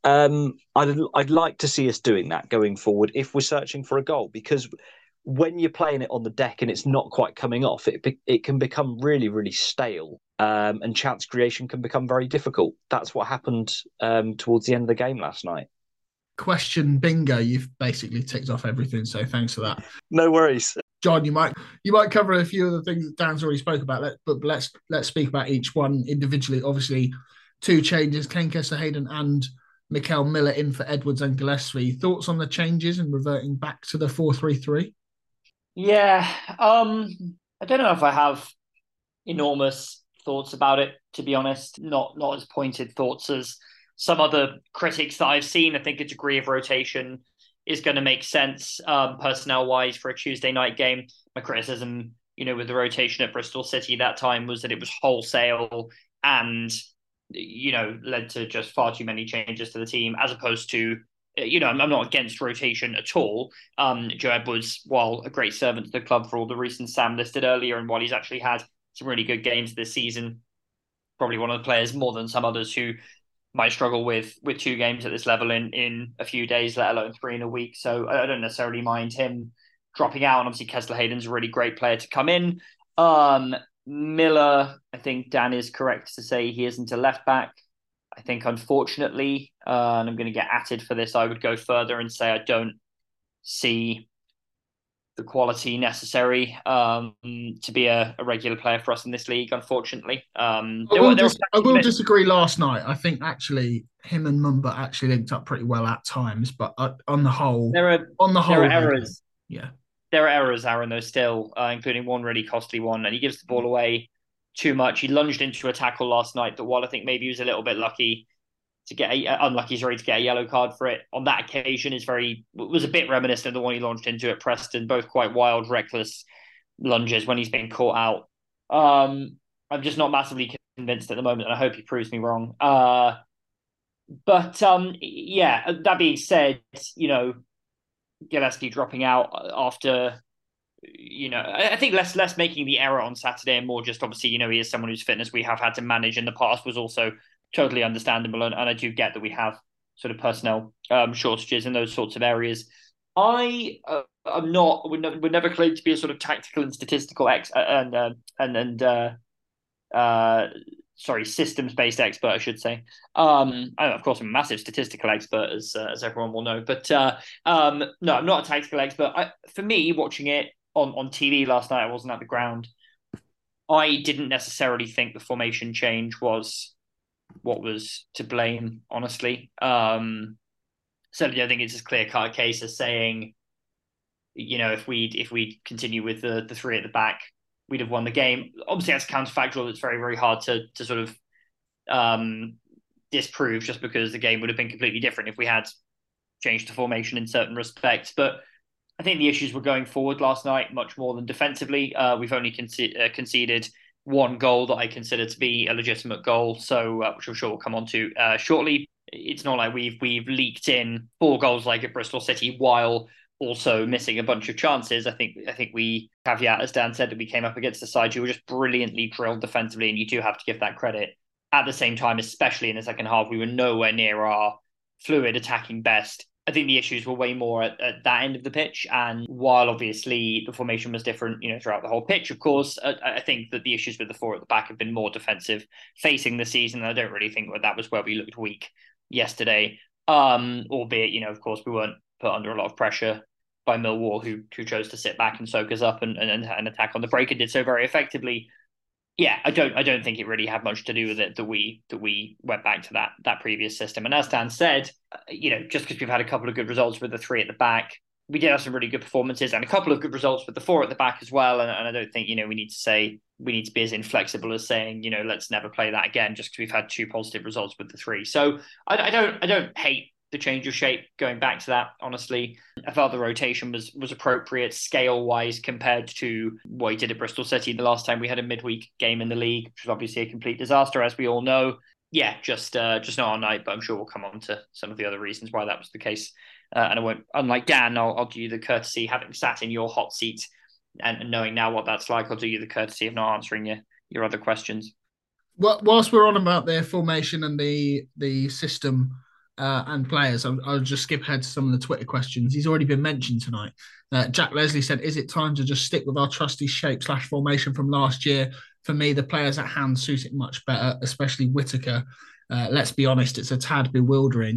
I'd like to see us doing that going forward if we're searching for a goal, because when you're playing it on the deck and it's not quite coming off, it can become really, really stale. And chance creation can become very difficult. That's what happened towards the end of the game last night. Question bingo. You've basically ticked off everything, so thanks for that. No worries. John, you might cover a few of the things that Dan's already spoke about, but let's speak about each one individually. Obviously, 2 changes: Ken Kessler-Hayden and Mikael Miller in for Edwards and Gillespie. Thoughts on the changes and reverting back to the 4-3-3? Yeah, I don't know if I have enormous thoughts about it, to be honest. Not as pointed thoughts as some other critics that I've seen. I think a degree of rotation is going to make sense personnel-wise for a Tuesday night game. My criticism, with the rotation at Bristol City that time was that it was wholesale and, led to just far too many changes to the team, as opposed to, I'm not against rotation at all. Joe Edwards, while a great servant to the club for all the reasons Sam listed earlier, and while he's actually had some really good games this season, probably one of the players more than some others who might struggle with 2 games at this level in a few days, let alone 3 in a week. So I don't necessarily mind him dropping out. And obviously Kessler-Hayden's a really great player to come in. Miller, I think Dan is correct to say he isn't a left back. I think, unfortunately, and I'm going to get atted for this, I would go further and say I don't see the quality necessary to be a regular player for us in this league, unfortunately. I will disagree last night. I think actually him and Mumba actually linked up pretty well at times, but on the whole, there are errors. Yeah. There are errors, Aaron, though, still, including one really costly one, and he gives the ball away too much. He lunged into a tackle last night that, while I think maybe he was a little bit unlucky to get a yellow card for it on that occasion, was a bit reminiscent of the one he launched into at Preston, both quite wild, reckless lunges when he's been caught out. I'm just not massively convinced at the moment, and I hope he proves me wrong. But that being said, Gillespie dropping out after, I think less making the error on Saturday and more just, obviously, he is someone whose fitness we have had to manage in the past was also totally understandable, and I do get that we have sort of personnel shortages in those sorts of areas. I am not would never claim to be a sort of tactical and statistical systems-based expert, I should say. Of course, I'm a massive statistical expert, as everyone will know. But no, I'm not a tactical expert. For me, watching it on TV last night, I wasn't at the ground. I didn't necessarily think the formation change was what was to blame, honestly. Certainly, I think it's as clear-cut a case as saying, if we continue with the 3 at the back, we'd have won the game. Obviously, that's counterfactual. It's very, very hard to sort of disprove, just because the game would have been completely different if we had changed the formation in certain respects. But I think the issues were going forward last night much more than defensively. We've only conceded 1 goal that I consider to be a legitimate goal, so which I'm sure we'll come on to shortly. It's not like we've leaked in 4 goals like at Bristol City while also missing a bunch of chances. I think we caveat, as Dan said, that we came up against the side who were just brilliantly drilled defensively, and you do have to give that credit. At the same time, especially in the second half, we were nowhere near our fluid attacking best. I think the issues were way more at that end of the pitch. And while obviously the formation was different, throughout the whole pitch, of course, I think that the issues with the 4 at the back have been more defensive facing the season. I don't really think that was where we looked weak yesterday. Albeit, of course, we weren't put under a lot of pressure by Millwall, who chose to sit back and soak us up and attack on the break, and did so very effectively. Yeah, I don't think it really had much to do with it that we went back to that previous system. And as Dan said, just because we've had a couple of good results with the 3 at the back, we did have some really good performances and a couple of good results with the 4 at the back as well. And I don't think we need to be as inflexible as saying let's never play that again just because we've had 2 positive results with the 3. So I don't hate the change of shape going back to that, honestly. I felt the rotation was appropriate scale-wise compared to what he did at Bristol City the last time we had a midweek game in the league, which was obviously a complete disaster, as we all know. Yeah, just not our night, but I'm sure we'll come on to some of the other reasons why that was the case. And I won't, unlike Dan, I'll do you the courtesy, having sat in your hot seat and knowing now what that's like, I'll do you the courtesy of not answering your other questions. Well, whilst we're on about their formation and the system, and players, I'll just skip ahead to some of the Twitter questions. He's already been mentioned tonight. Jack Leslie said, is it time to just stick with our trusty shape/formation from last year? For me, the players at hand suit it much better, especially Whittaker. Let's be honest, it's a tad bewildering.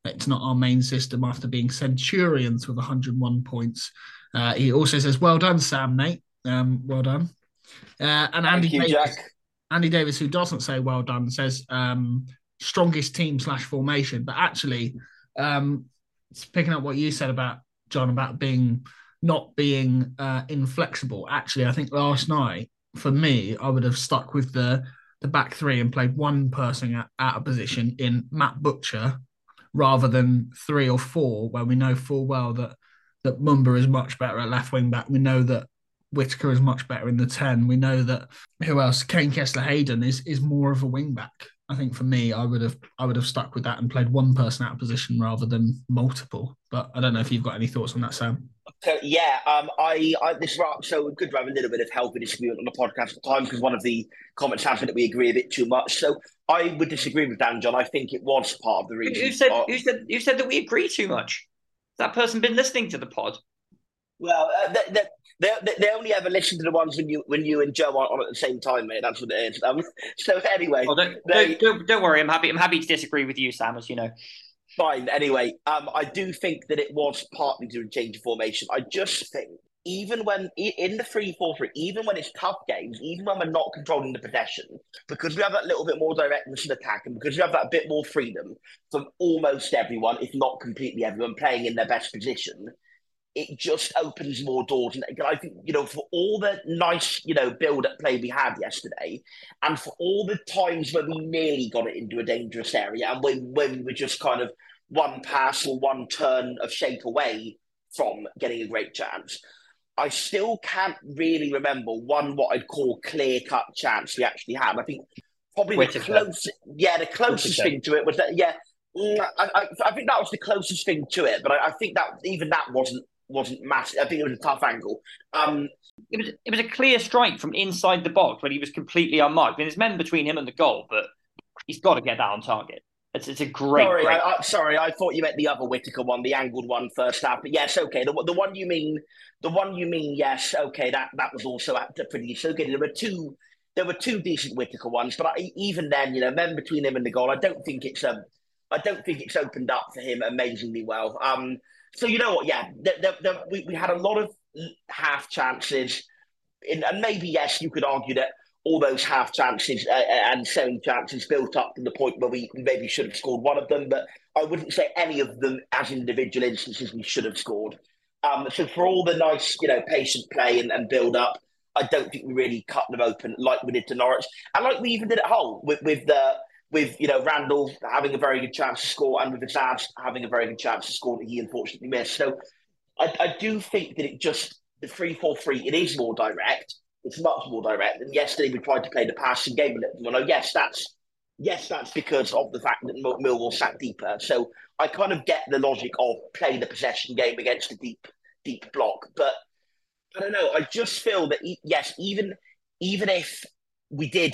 It's not our main system after being Centurions with 101 points. He also says, well done, Sam, mate. Well done. And Thank you, Jack. Andy Davis, who doesn't say well done, says strongest team / formation. But actually, picking up what you said about John, about not being inflexible. Actually, I think last night, for me, I would have stuck with the back three and played one person at a position in Matt Butcher rather than 3 or 4, where we know full well that Mumba is much better at left wing back. We know that Whitaker is much better in the 10. We know that who else? Kane Kessler-Hayden is more of a wing back. I think for me, I would have stuck with that and played one person out of position rather than multiple. But I don't know if you've got any thoughts on that, Sam. So this so good to have a little bit of help and disagreement on the podcast at the time, because one of the comments has been that we agree a bit too much. So I would disagree with Dan, John. I think it was part of the reason. Who said that we agree too much? Has that person been listening to the pod? Well, they only ever listen to the ones when you and Joe are on at the same time, mate. That's what it is. So anyway, don't worry. I'm happy to disagree with you, Sam, as you know. Fine. Anyway, I do think that it was partly to change of formation. I just think even when in the 3-4-3, even when it's tough games, even when we're not controlling the possession, because we have that little bit more directness in attack, and because we have that bit more freedom from almost everyone, if not completely everyone, playing in their best position, it just opens more doors. And I think, for all the nice, build-up play we had yesterday, and for all the times when we nearly got it into a dangerous area, and when we were just kind of one pass or one turn of shape away from getting a great chance, I still can't really remember what I'd call clear-cut chance we actually had. I think probably the closest thing to it was that, I think that was the closest thing to it, but I think that even that wasn't massive. I think it was a tough angle. It was a clear strike from inside the box when he was completely unmarked. I mean, there's men between him and the goal, but he's got to get that on target. It's a great. Sorry, I thought you meant the other Whitaker one, the angled one first half. But yes, okay, the one you mean, yes, okay, that was also pretty so good. There were two decent Whitaker ones, but even then, men between him and the goal, I don't think it's opened up for him amazingly well. So you know what? Yeah, we had a lot of half chances, and maybe yes, you could argue that all those half chances and semi chances built up to the point where we maybe should have scored one of them, but I wouldn't say any of them as individual instances we should have scored. So for all the nice, patient play and build up, I don't think we really cut them open like we did to Norwich, and like we even did at Hull with Randall having a very good chance to score, and with Azad having a very good chance to score that he unfortunately missed. So I do think that the 3-4-3, it is more direct. It's much more direct. And yesterday we tried to play the passing game a little more. Yes, that's because of the fact that Millwall sat deeper. So I kind of get the logic of playing the possession game against a deep block. But I don't know. I just feel that even if we did,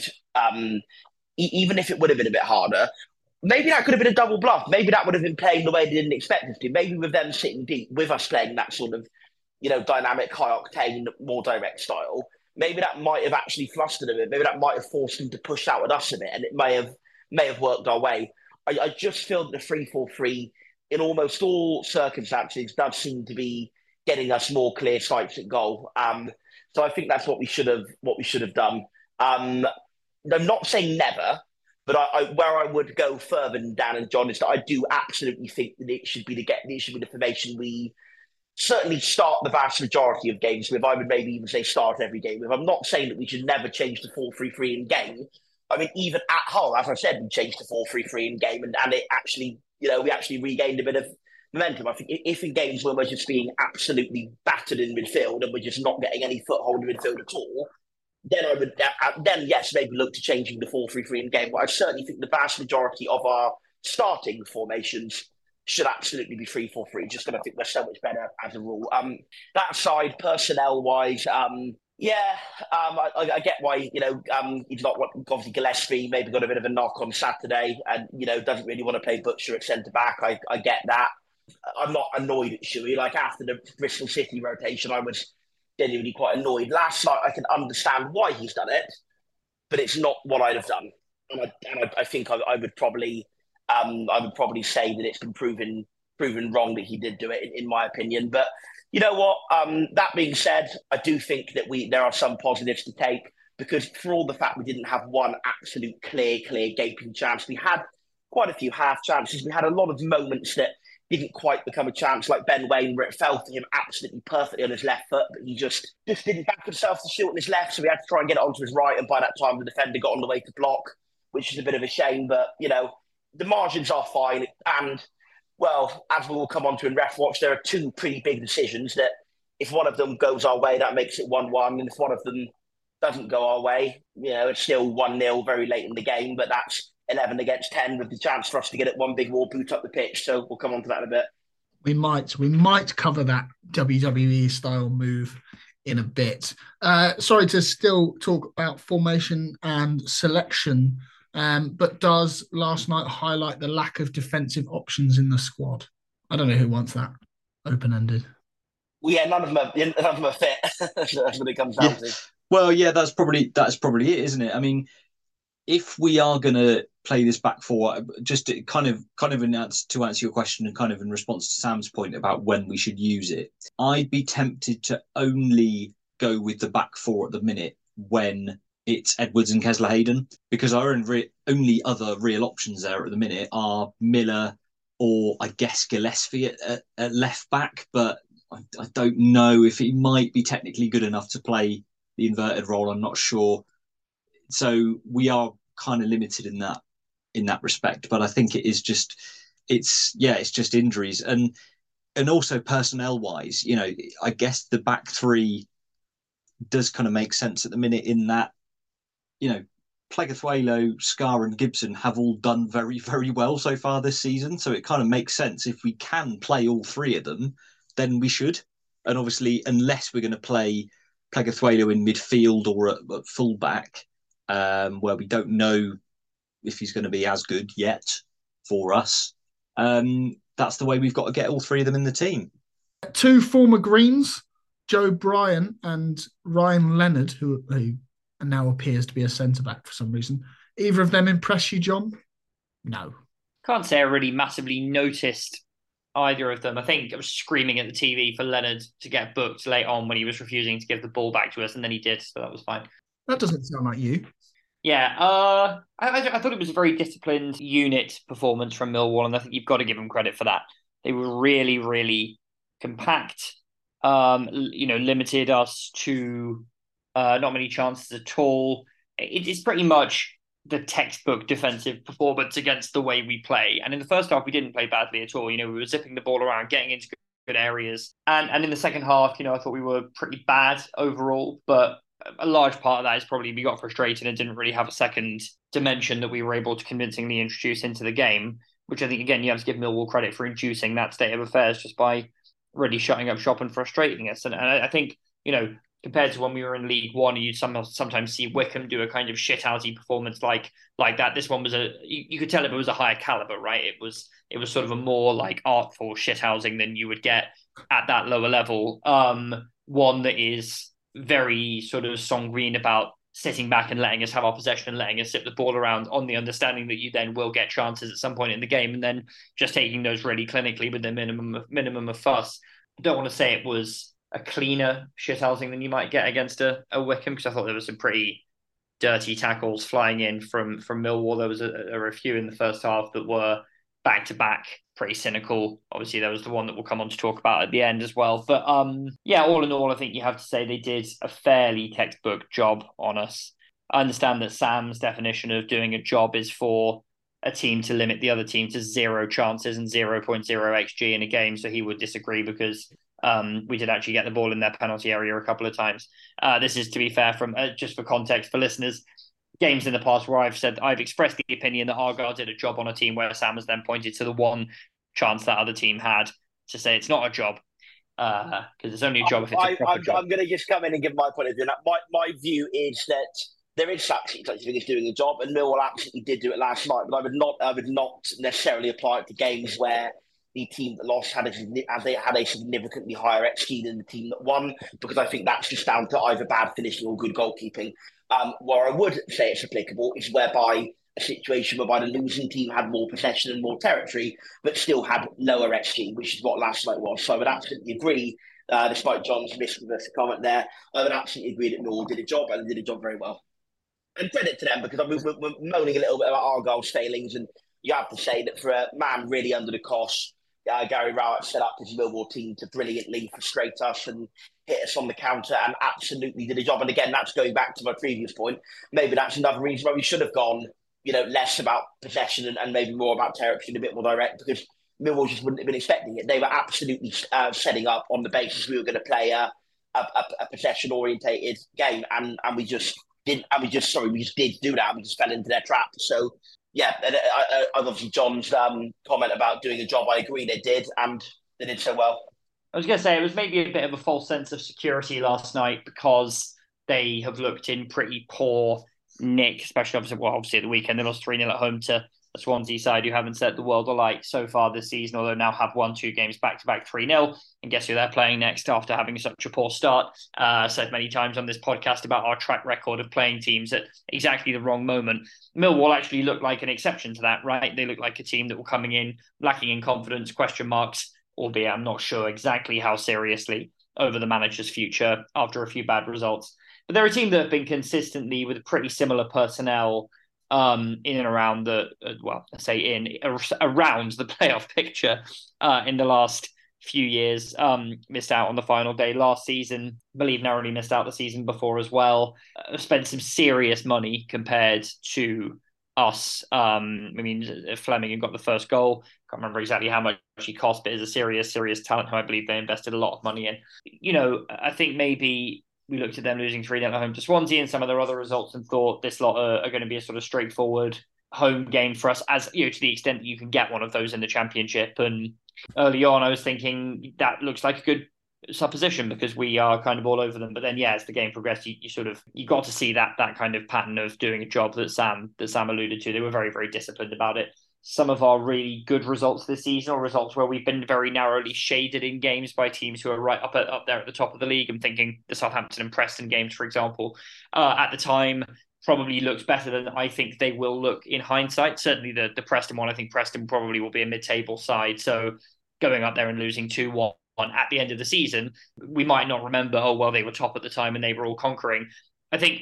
even if it would have been a bit harder, maybe that could have been a double bluff. Maybe that would have been playing the way they didn't expect us to. Maybe with them sitting deep, with us playing that sort of, dynamic, high octane, more direct style, maybe that might have actually flustered a bit. Maybe that might have forced them to push out at us a bit, and it may have worked our way. I just feel that the 3-4-3, in almost all circumstances, does seem to be getting us more clear sights at goal. So I think that's what we should have done. I'm not saying never, but where I would go further than Dan and John is that I do absolutely think that it should be the formation we certainly start the vast majority of games with. I would maybe even say start every game with. I'm not saying that we should never change to 4-3-3 in game. I mean, even at Hull, as I said, we changed to 4-3-3 in game, and it actually, we actually regained a bit of momentum. I think if in games where we're just being absolutely battered in midfield and we're just not getting any foothold in midfield at all, then I would, yes, maybe look to changing the 4-3-3 in game. But I certainly think the vast majority of our starting formations should absolutely be 3-4-3, just because I think we're so much better as a rule. That aside, personnel-wise, I get why, he's not, obviously Gillespie maybe got a bit of a knock on Saturday and, doesn't really want to play Butcher at centre-back. I get that. I'm not annoyed at Shuey. Like, after the Bristol City rotation, I was genuinely quite annoyed. Last night, I can understand why he's done it, but it's not what I'd have done. And I think I would probably I would probably say that it's been proven wrong that he did do it, in my opinion. But you know what? That being said, I do think that there are some positives to take, because for all the fact we didn't have one absolute clear gaping chance, we had quite a few half chances. We had a lot of moments that didn't quite become a chance, like Ben Waine, where it fell to him absolutely perfectly on his left foot, but he just didn't back himself to shoot on his left, so we had to try and get it onto his right, and by that time the defender got on the way to block, which is a bit of a shame. But, you know, the margins are fine, and, well, as we will come on to in Ref Watch, there are two pretty big decisions that if one of them goes our way, that makes it 1-1, and if one of them doesn't go our way, you know, it's still 1-0 very late in the game, but that's 11 against 10 with the chance for us to get it one big wall boot up the pitch. So we'll come on to that in a bit. We might cover that WWE style move in a bit. Sorry to still talk about formation and selection, but does last night highlight the lack of defensive options in the squad? I don't know who wants that open-ended. Well, yeah, none of them are fit. That's what it comes down to. Well, yeah, that's probably it, isn't it? I mean, if we are going to play this back four, just to kind of to answer your question and kind of in response to Sam's point about when we should use it, I'd be tempted to only go with the back four at the minute when it's Edwards and Kessler-Hayden, because our only other real options there at the minute are Miller or, I guess, Gillespie at left back, but I don't know if he might be technically good enough to play the inverted role. I'm not sure. So we are kind of limited in that respect. But I think it's just injuries and also personnel wise. You know, I guess the back three does kind of make sense at the minute in that, you know, Pleguezuelo, Scar and Gibson have all done very, very well so far this season. So it kind of makes sense if we can play all three of them, then we should. And obviously, unless we're going to play Pleguezuelo in midfield or at fullback, where we don't know if he's going to be as good yet for us, that's the way we've got to get all three of them in the team. Two former Greens, Joe Bryan and Ryan Leonard, who now appears to be a centre-back for some reason. Either of them impress you, John? No. Can't say I really massively noticed either of them. I think I was screaming at the TV for Leonard to get booked late on when he was refusing to give the ball back to us, and then he did, so that was fine. That doesn't sound like you. Yeah, I thought it was a very disciplined unit performance from Millwall, and I think you've got to give them credit for that. They were really, really compact, limited us to not many chances at all. It's pretty much the textbook defensive performance against the way we play. And in the first half, we didn't play badly at all. You know, we were zipping the ball around, getting into good areas. And in the second half, you know, I thought we were pretty bad overall, but a large part of that is probably we got frustrated and didn't really have a second dimension that we were able to convincingly introduce into the game, which I think, again, you have to give Millwall credit for inducing that state of affairs just by really shutting up shop and frustrating us. And I think, you know, compared to when we were in League One, you'd sometimes see Wickham do a kind of shithousey performance like that. This one was you could tell it was a higher caliber, right? It was sort of a more like artful shithousing than you would get at that lower level. One that is very sort of sanguine about sitting back and letting us have our possession and letting us zip the ball around on the understanding that you then will get chances at some point in the game, and then just taking those really clinically with the minimum of fuss. I don't want to say it was a cleaner shithousing than you might get against a Wickham, because I thought there was some pretty dirty tackles flying in from Millwall. There was a few in the first half that were back-to-back, pretty cynical. Obviously, there was the one that we'll come on to talk about at the end as well. But all in all, I think you have to say they did a fairly textbook job on us. I understand that Sam's definition of doing a job is for a team to limit the other team to 0 chances and 0.0 XG in a game, so he would disagree because we did actually get the ball in their penalty area a couple of times. This is, to be fair, from just for context for listeners, games in the past where I've expressed the opinion that Argyle did a job on a team where Sam has then pointed to the one chance that other team had to say it's not a job, because it's only a job if it's a proper job. I'm going to just come in and give my point of view. My view is that there is such a thing as doing a job, and Millwall absolutely did do it last night. But I would not necessarily apply it to games where the team that lost had a significantly higher XG than the team that won, because I think that's just down to either bad finishing or good goalkeeping. Where I would say it's applicable is whereby a situation whereby the losing team had more possession and more territory, but still had lower XG, which is what last night was. So I would absolutely agree, despite John's mischievous comment there, I would absolutely agree that Millwall did a job and did a job very well. And credit to them, because I mean, we're moaning a little bit about Argyle's failings, and you have to say that for a man really under the cosh, Gary Rowett set up his Millwall team to brilliantly frustrate us and hit us on the counter and absolutely did a job. And again, that's going back to my previous point. Maybe that's another reason why we should have gone, less about possession and maybe more about territory and a bit more direct, because Millwall just wouldn't have been expecting it. They were absolutely setting up on the basis we were going to play a possession-orientated game, and we just didn't. And we just did do that. We just fell into their trap. So yeah, obviously John's comment about doing a job, I agree they did, and they did so well. I was going to say it was maybe a bit of a false sense of security last night because they have looked in pretty poor nick, especially obviously at the weekend. They lost 3-0 at home to a Swansea side who haven't set the world alight so far this season, although now have won 2 games back-to-back 3-0. And guess who they're playing next after having such a poor start? Said many times on this podcast about our track record of playing teams at exactly the wrong moment. Millwall actually looked like an exception to that, right? They looked like a team that were coming in lacking in confidence, question marks, albeit I'm not sure exactly how seriously, over the manager's future after a few bad results. But they're a team that have been consistently with pretty similar personnel in and around around the playoff picture in the last few years. Missed out on the final day last season. I believe narrowly missed out the season before as well. Spent some serious money compared to us. Fleming had got the first goal. Can't remember exactly how much he cost, but is a serious talent who I believe they invested a lot of money in. I think maybe we looked at them losing 3-0 at home to Swansea and some of their other results and thought this lot are going to be a sort of straightforward home game for us, as to the extent that you can get one of those in the Championship. And early on, I was thinking that looks like a good supposition because we are kind of all over them. But then, as the game progressed, you got to see that kind of pattern of doing a job that Sam alluded to. They were very, very disciplined about it. Some of our really good results this season, or results where we've been very narrowly shaded in games by teams who are right up there at the top of the league. I'm thinking the Southampton and Preston games, for example, at the time probably looks better than I think they will look in hindsight. Certainly the Preston one, I think Preston probably will be a mid-table side. So going up there and losing 2-1 at the end of the season, we might not remember, they were top at the time and they were all conquering. I think,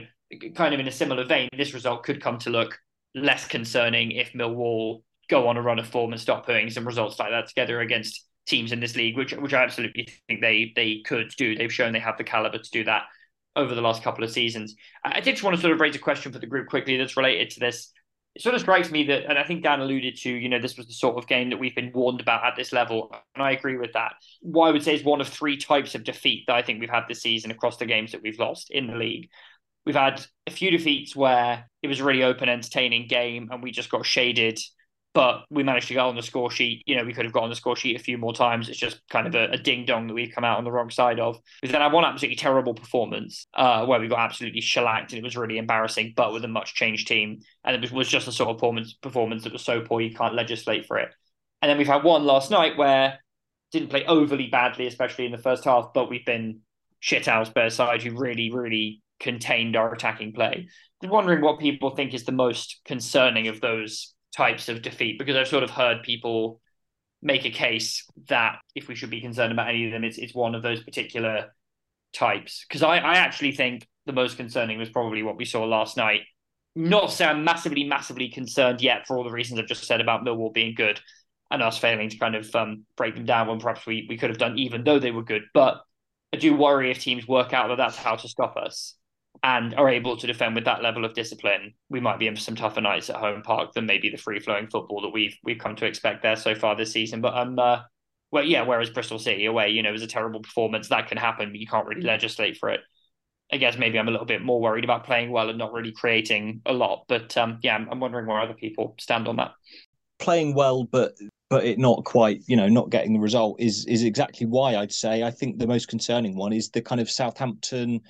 kind of in a similar vein, this result could come to look less concerning if Millwall go on a run of form and start putting some results like that together against teams in this league, which I absolutely think they could do. They've shown they have the caliber to do that over the last couple of seasons. I did just want to sort of raise a question for the group quickly that's related to this. It sort of strikes me that, and I think Dan alluded to, this was the sort of game that we've been warned about at this level, and I agree with that. What I would say is one of 3 types of defeat that I think we've had this season across the games that we've lost in the league. We've had a few defeats where it was a really open, entertaining game and we just got shaded, but we managed to get on the score sheet. We could have got on the score sheet a few more times. It's just kind of a ding-dong that we've come out on the wrong side of. We've then had one absolutely terrible performance where we got absolutely shellacked and it was really embarrassing, but with a much-changed team. And it was just a sort of performance that was so poor you can't legislate for it. And then we've had one last night where didn't play overly badly, especially in the first half, but we've been shithoused by a side who really, really contained our attacking play. I'm wondering what people think is the most concerning of those types of defeat, because I've sort of heard people make a case that if we should be concerned about any of them, it's one of those particular types. Because I actually think the most concerning was probably what we saw last night. Not to say I'm massively concerned yet for all the reasons I've just said about Millwall being good and us failing to kind of break them down when perhaps we could have done even though they were good. But I do worry if teams work out that that's how to stop us and are able to defend with that level of discipline, we might be in for some tougher nights at Home Park than maybe the free-flowing football that we've come to expect there so far this season. But whereas Bristol City away, it was a terrible performance. That can happen, but you can't really legislate for it. I guess maybe I'm a little bit more worried about playing well and not really creating a lot. But I'm wondering where other people stand on that. Playing well, but it not quite, not getting the result is exactly why I'd say I think the most concerning one is the kind of Southampton,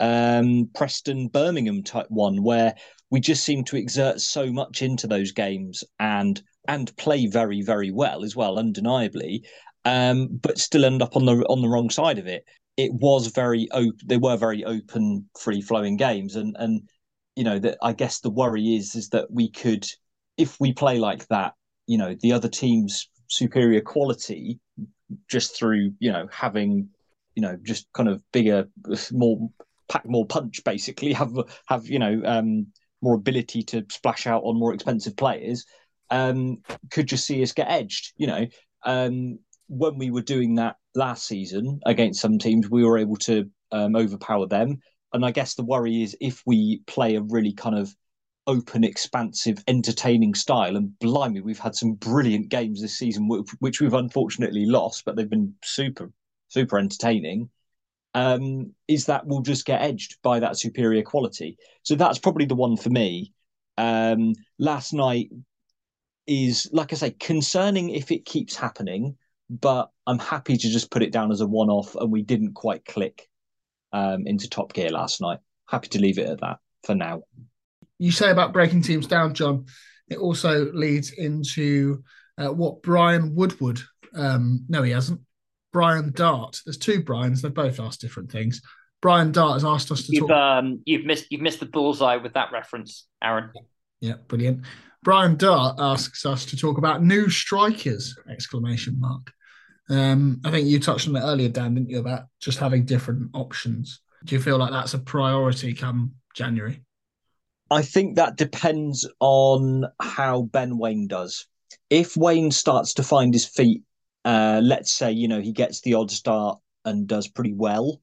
Preston, Birmingham type one, where we just seem to exert so much into those games and play very, very well as well, undeniably, but still end up on the wrong side of it. It was they were very open, free flowing games, and that I guess the worry is that we could, if we play like that, the other team's superior quality just through, having, just kind of bigger, pack more punch, basically have more ability to splash out on more expensive players, could just see us get edged. When we were doing that last season against some teams, we were able to overpower them. And I guess the worry is if we play a really kind of open, expansive, entertaining style, and blimey, we've had some brilliant games this season, which we've unfortunately lost, but they've been super, super entertaining, is that we'll just get edged by that superior quality. So that's probably the one for me. Last night is, like I say, concerning if it keeps happening, but I'm happy to just put it down as a one-off, and we didn't quite click into top gear last night. Happy to leave it at that for now. You say about breaking teams down, John. It also leads into what Brian Woodward. No, he hasn't. Brian Dart. There's two Brians. They've both asked different things. Brian Dart has asked us to talk. You've missed the bullseye with that reference, Aaron. Yeah, brilliant. Brian Dart asks us to talk about new strikers! ! I think you touched on it earlier, Dan, didn't you, about just having different options. Do you feel like that's a priority come January? I think that depends on how Ben Waine does. If Waine starts to find his feet, let's say, he gets the odd start and does pretty well,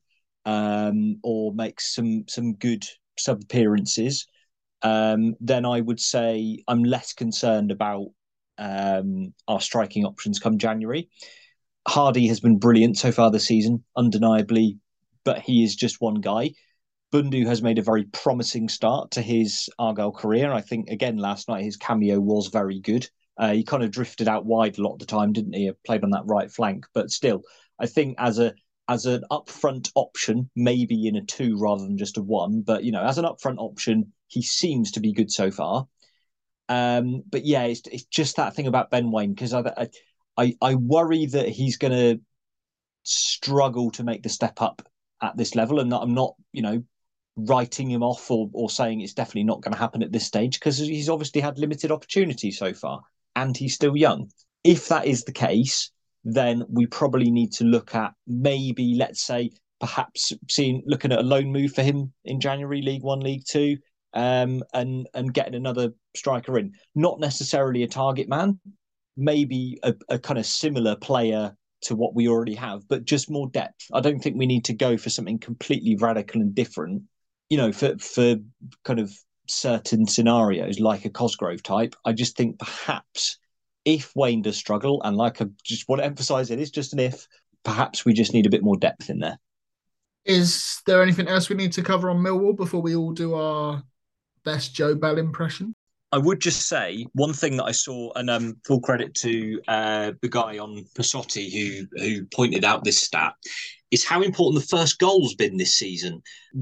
or makes some good sub appearances, then I would say I'm less concerned about our striking options come January. Hardy has been brilliant so far this season, undeniably, but he is just one guy. Bundu has made a very promising start to his Argyle career. I think, again, last night his cameo was very good. He kind of drifted out wide a lot of the time, didn't he? Played on that right flank. But still, I think as an upfront option, maybe in a 2 rather than just a 1, but, as an upfront option, he seems to be good so far. But yeah, it's just that thing about Ben Waine, because I worry that he's going to struggle to make the step up at this level, and that I'm not, writing him off or saying it's definitely not going to happen at this stage, because he's obviously had limited opportunity so far and he's still young. If that is the case, then we probably need to look at maybe, let's say, perhaps looking at a loan move for him in January, League One, League Two, and getting another striker in. Not necessarily a target man, maybe a kind of similar player to what we already have, but just more depth. I don't think we need to go for something completely radical and different, for kind of certain scenarios like a Cosgrove type. I just think perhaps if Waine does struggle, and like I just want to emphasise, it is just an if, perhaps we just need a bit more depth in there. Is there anything else we need to cover on Millwall before we all do our best Joe Bell impression? I would just say one thing that I saw, and full credit to the guy on Pasotti who pointed out this stat, is how important the first goal's been this season.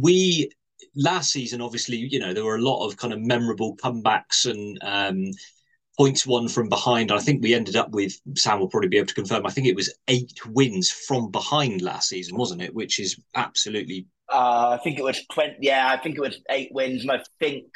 Last season, obviously, there were a lot of kind of memorable comebacks and points won from behind. I think we ended up with, Sam will probably be able to confirm, I think it was 8 wins from behind last season, wasn't it? Which is absolutely... I think it was 20. Yeah, I think it was 8 wins, and I think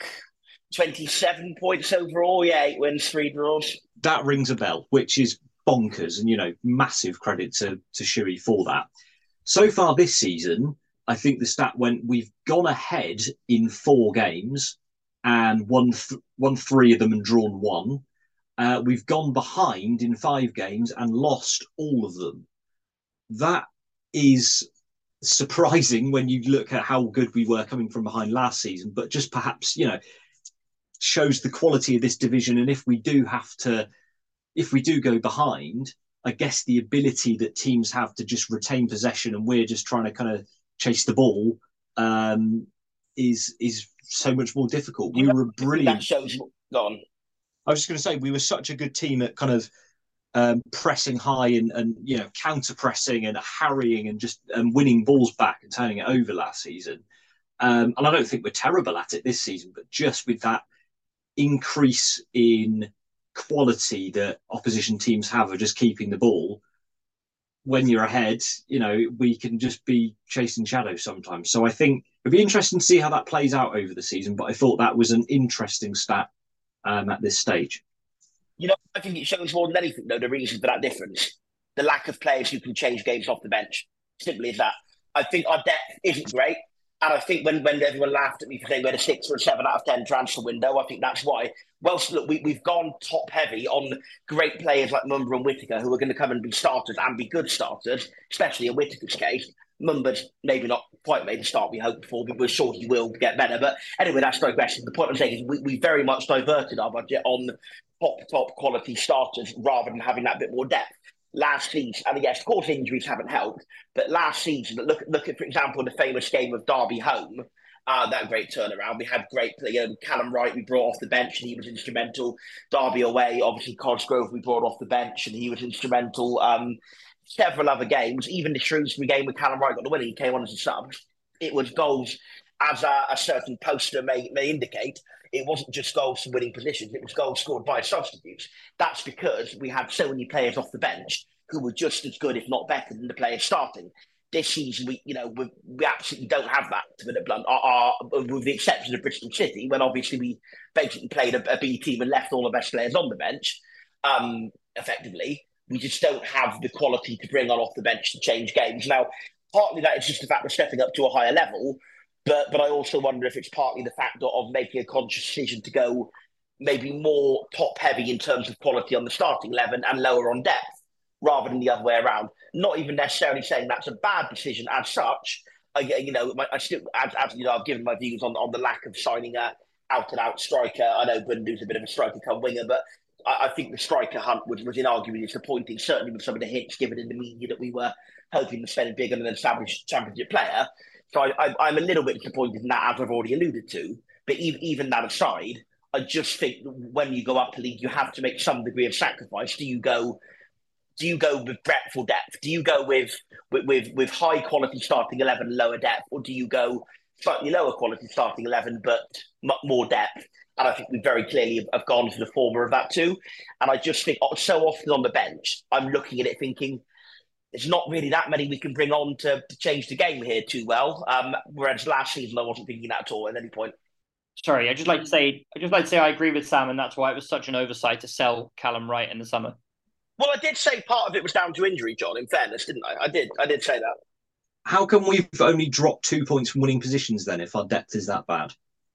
27 points overall. Yeah, 8 wins, 3 draws. That rings a bell, which is bonkers, and massive credit to Shuey for that. So far this season, I think the stat went, we've gone ahead in 4 games and won 3 of them and drawn 1. We've gone behind in 5 games and lost all of them. That is surprising when you look at how good we were coming from behind last season, but just perhaps, shows the quality of this division. And if we do go behind, I guess the ability that teams have to just retain possession and we're just trying to kind of chase the ball is so much more difficult. We were brilliant. That shows. Go on. I was just going to say, we were such a good team at kind of pressing high and counter pressing and harrying and just winning balls back and turning it over last season. And I don't think we're terrible at it this season, but just with that increase in quality that opposition teams have of just keeping the ball, when you're ahead, we can just be chasing shadows sometimes. So I think it'd be interesting to see how that plays out over the season. But I thought that was an interesting stat at this stage. I think it shows more than anything, though, the reason for that difference. The lack of players who can change games off the bench. Simply as that. I think our depth isn't great. And I think when everyone laughed at me for saying we had a 6 or a 7 out of 10 transfer window, I think that's why. Well, look, we've gone top heavy on great players like Mumba and Whittaker who are going to come and be starters and be good starters, especially in Whittaker's case. Mumba's maybe not quite made the start we hoped for, but we're sure he will get better. But anyway, that's digression. The point I'm saying is we very much diverted our budget on top quality starters rather than having that bit more depth. Last season, and yes, of course, injuries haven't helped, but last season, look at, for example, the famous game of Derby home, that great turnaround. We had great, Callum Wright we brought off the bench and he was instrumental. Derby away, obviously Cosgrove we brought off the bench and he was instrumental. Several other games, even the Shrewsbury game with Callum Wright got the winner, he came on as a sub. It was goals, as a certain poster may indicate. It wasn't just goals from winning positions, it was goals scored by substitutes. That's because we had so many players off the bench who were just as good, if not better, than the players starting. This season, we absolutely don't have that, to put it blunt, with the exception of Bristol City, when obviously we basically played a B team and left all the best players on the bench, effectively. We just don't have the quality to bring on off the bench to change games. Now, partly that is just the fact we're stepping up to a higher level, but I also wonder if it's partly the fact of making a conscious decision to go maybe more top-heavy in terms of quality on the starting 11 and lower on depth, rather than the other way around. Not even necessarily saying that's a bad decision as such. I've given my views on the lack of signing a out-and-out striker. I know Bundu's a bit of a striker-come winger, but I think the striker hunt was inarguably disappointing, certainly with some of the hints given in the media that we were hoping to spend big on an established championship player. So I'm a little bit disappointed in that, as I've already alluded to. But even that aside, I just think when you go up a league, you have to make some degree of sacrifice. Do you go with breadth or depth? Do you go with high quality starting 11, lower depth, or do you go slightly lower quality starting 11 but more depth? And I think we very clearly have gone for the former of that too. And I just think so often on the bench, I'm looking at it thinking, there's not really that many we can bring on to change the game here too well. Whereas last season, I wasn't thinking that at all at any point. Sorry, I'd just like to say I agree with Sam, and that's why it was such an oversight to sell Callum Wright in the summer. Well, I did say part of it was down to injury, John, in fairness, didn't I? I did say that. How come we've only dropped 2 points from winning positions then, if our depth is that bad?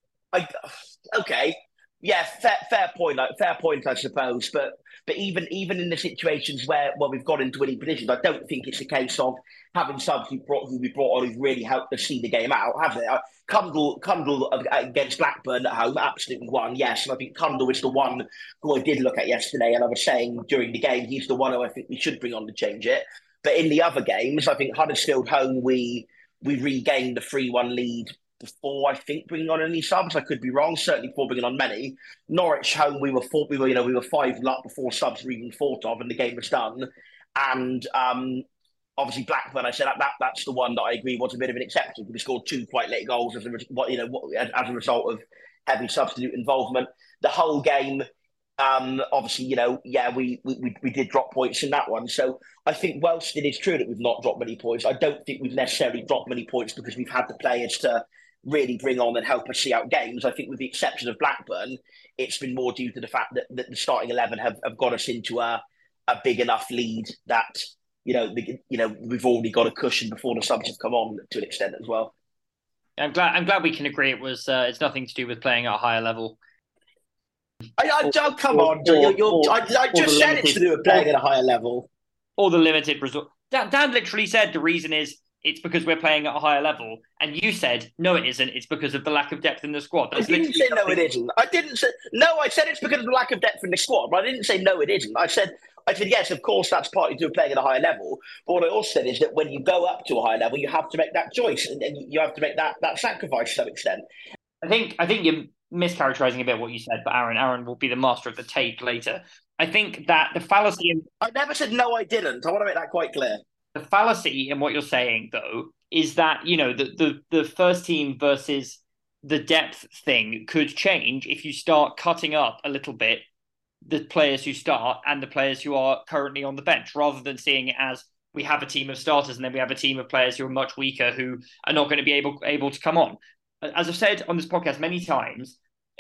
Okay. Yeah, fair point, I suppose. But even in the situations where we've got into winning positions, I don't think it's a case of having subs who we brought on who've really helped us see the game out, have they? Cundle against Blackburn at home absolutely won, yes. And I think Cundle is the one who I did look at yesterday, and I was saying during the game he's the one who I think we should bring on to change it. But in the other games, I think Huddersfield home we regained the 3-1 lead before I think bringing on any subs. I could be wrong. Certainly before bringing on many. Norwich home we were 5 up before subs were even thought of, and the game was done. And obviously Blackburn, I said that's the one that I agree was a bit of an exception. We scored 2 quite late goals as a result of heavy substitute involvement. The whole game, obviously, we did drop points in that one. So I think whilst it is true that we've not dropped many points, I don't think we've necessarily dropped many points because we've had the players to really bring on and help us see out games. I think with the exception of Blackburn, it's been more due to the fact that the starting 11 have got us into a big enough lead that we've already got a cushion before the subs have come on to an extent as well. I'm glad we can agree it's nothing to do with playing at a higher level. Come on, I just said it's to do with playing at a higher level. Or the limited result. Dan literally said the reason is it's because we're playing at a higher level, and you said no, it isn't. It's because of the lack of depth in the squad. I didn't say no, it isn't. I didn't say no. I said it's because of the lack of depth in the squad, but I didn't say no, it isn't. I said yes, of course, that's partly to playing at a higher level. But what I also said is that when you go up to a higher level, you have to make that choice, and you have to make that sacrifice to some extent. I think you're mischaracterizing a bit what you said, but Aaron will be the master of the tape later. I think that the fallacy... I never said no, I didn't. I want to make that quite clear. The fallacy in what you're saying, though, is that, the first team versus the depth thing could change if you start cutting up a little bit the players who start and the players who are currently on the bench, rather than seeing it as we have a team of starters and then we have a team of players who are much weaker who are not going to be able to come on. As I've said on this podcast many times,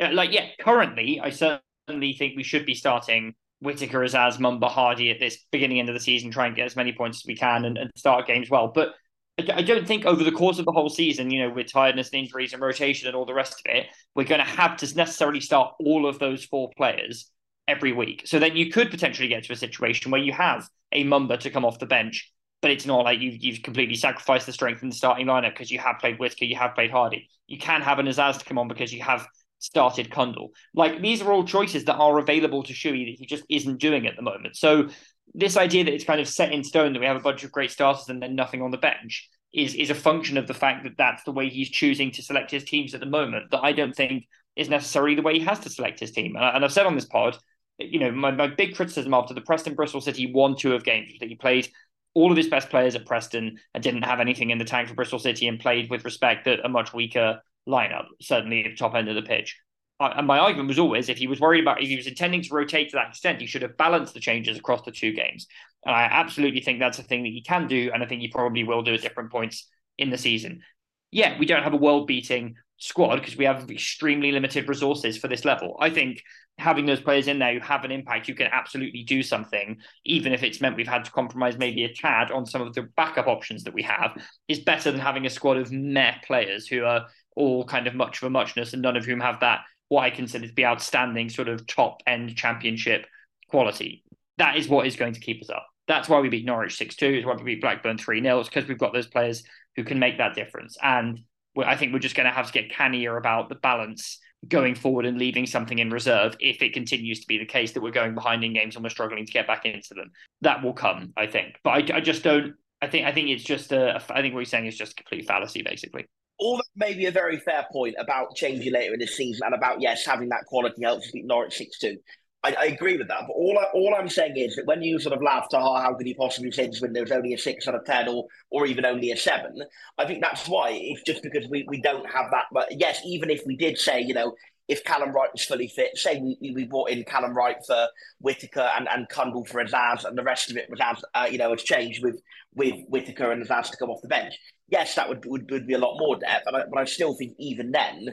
currently, I certainly think we should be starting Whittaker, Azaz, Mumba, Hardy at this beginning end of the season, try and get as many points as we can and start games well. But I don't think over the course of the whole season, with tiredness and injuries and rotation and all the rest of it, we're going to have to necessarily start all of those 4 players every week. So then you could potentially get to a situation where you have a Mumba to come off the bench, but it's not like you've completely sacrificed the strength in the starting lineup because you have played Whittaker, you have played Hardy. You can have an Azaz to come on because you have started Kundal. These are all choices that are available to Shuey that he just isn't doing at the moment. So this idea that it's kind of set in stone that we have a bunch of great starters and then nothing on the bench is a function of the fact that that's the way he's choosing to select his teams at the moment, that I don't think is necessarily the way he has to select his team. And I've said on this pod, my big criticism after the Preston-Bristol City 1-2 of games was that he played all of his best players at Preston and didn't have anything in the tank for Bristol City and played with respect at a much weaker lineup, certainly at the top end of the pitch. And my argument was always, if he was intending to rotate to that extent, he should have balanced the changes across the 2 games. And I absolutely think that's a thing that he can do, and I think he probably will do at different points in the season. Yeah, we don't have a world-beating squad because we have extremely limited resources for this level. I think having those players in there who have an impact, who can absolutely do something, even if it's meant we've had to compromise maybe a tad on some of the backup options that we have, is better than having a squad of meh players who are all kind of much of a muchness and none of whom have that, what I consider to be outstanding sort of top-end championship quality. That is what is going to keep us up. That's why we beat Norwich 6-2. It's why we beat Blackburn 3-0. It's because we've got those players who can make that difference. And I think we're just going to have to get cannier about the balance going forward and leaving something in reserve if it continues to be the case that we're going behind in games and we're struggling to get back into them. That will come, I think. But I just don't... I think it's just I think what you're saying is just a complete fallacy, basically. All that may be a very fair point about changing later in the season and about, yes, having that quality helps beat Norwich 6-2. I agree with that, but all I'm saying is that when you sort of laugh to how could you possibly say this when there's only a 6 out of 10 or even only a 7, I think that's why. It's just because we don't have that. But yes, even if we did say, if Callum Wright was fully fit, say we brought in Callum Wright for Whittaker and Kundal for Azaz, and the rest of it was it's changed with Whittaker and Azaz to come off the bench. Yes, that would be a lot more depth, but I still think even then,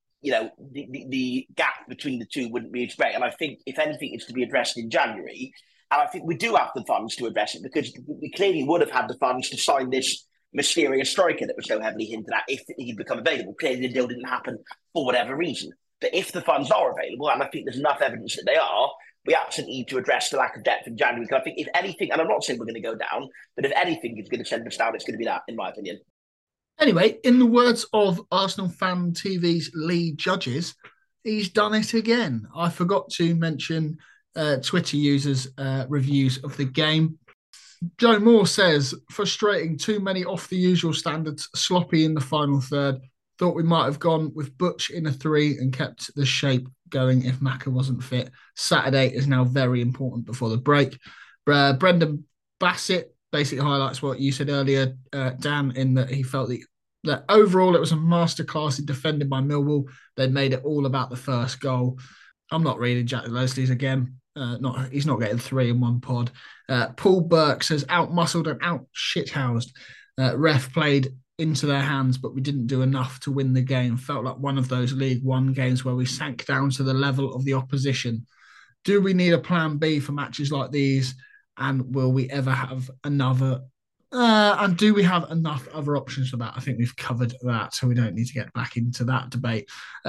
the gap between the 2 wouldn't be as great. And I think, if anything, it's to be addressed in January. And I think we do have the funds to address it because we clearly would have had the funds to sign this mysterious striker that was so heavily hinted at if he'd become available. Clearly, the deal didn't happen for whatever reason. But if the funds are available, and I think there's enough evidence that they are, we absolutely need to address the lack of depth in January. Because I think if anything, and I'm not saying we're going to go down, but if anything is going to send us down, it's going to be that, in my opinion. Anyway, in the words of Arsenal Fan TV's lead judges, he's done it again. I forgot to mention Twitter users' reviews of the game. Joe Moore says, frustrating, too many off the usual standards, sloppy in the final third. Thought we might have gone with Butch in a 3 and kept the shape going if Maka wasn't fit. Saturday is now very important before the break. Brendan Bassett basically highlights what you said earlier, Dan, in that he felt that overall it was a masterclass in defending by Millwall. They made it all about the first goal. I'm not reading Jack Leslie's again. He's not getting 3 in one pod. Paul Burke says, out-muscled and out-shithoused. Ref played into their hands, but we didn't do enough to win the game. Felt like one of those League One games where we sank down to the level of the opposition. Do we need a plan B for matches like these? And will we ever have another? And do we have enough other options for that? I think we've covered that, so we don't need to get back into that debate.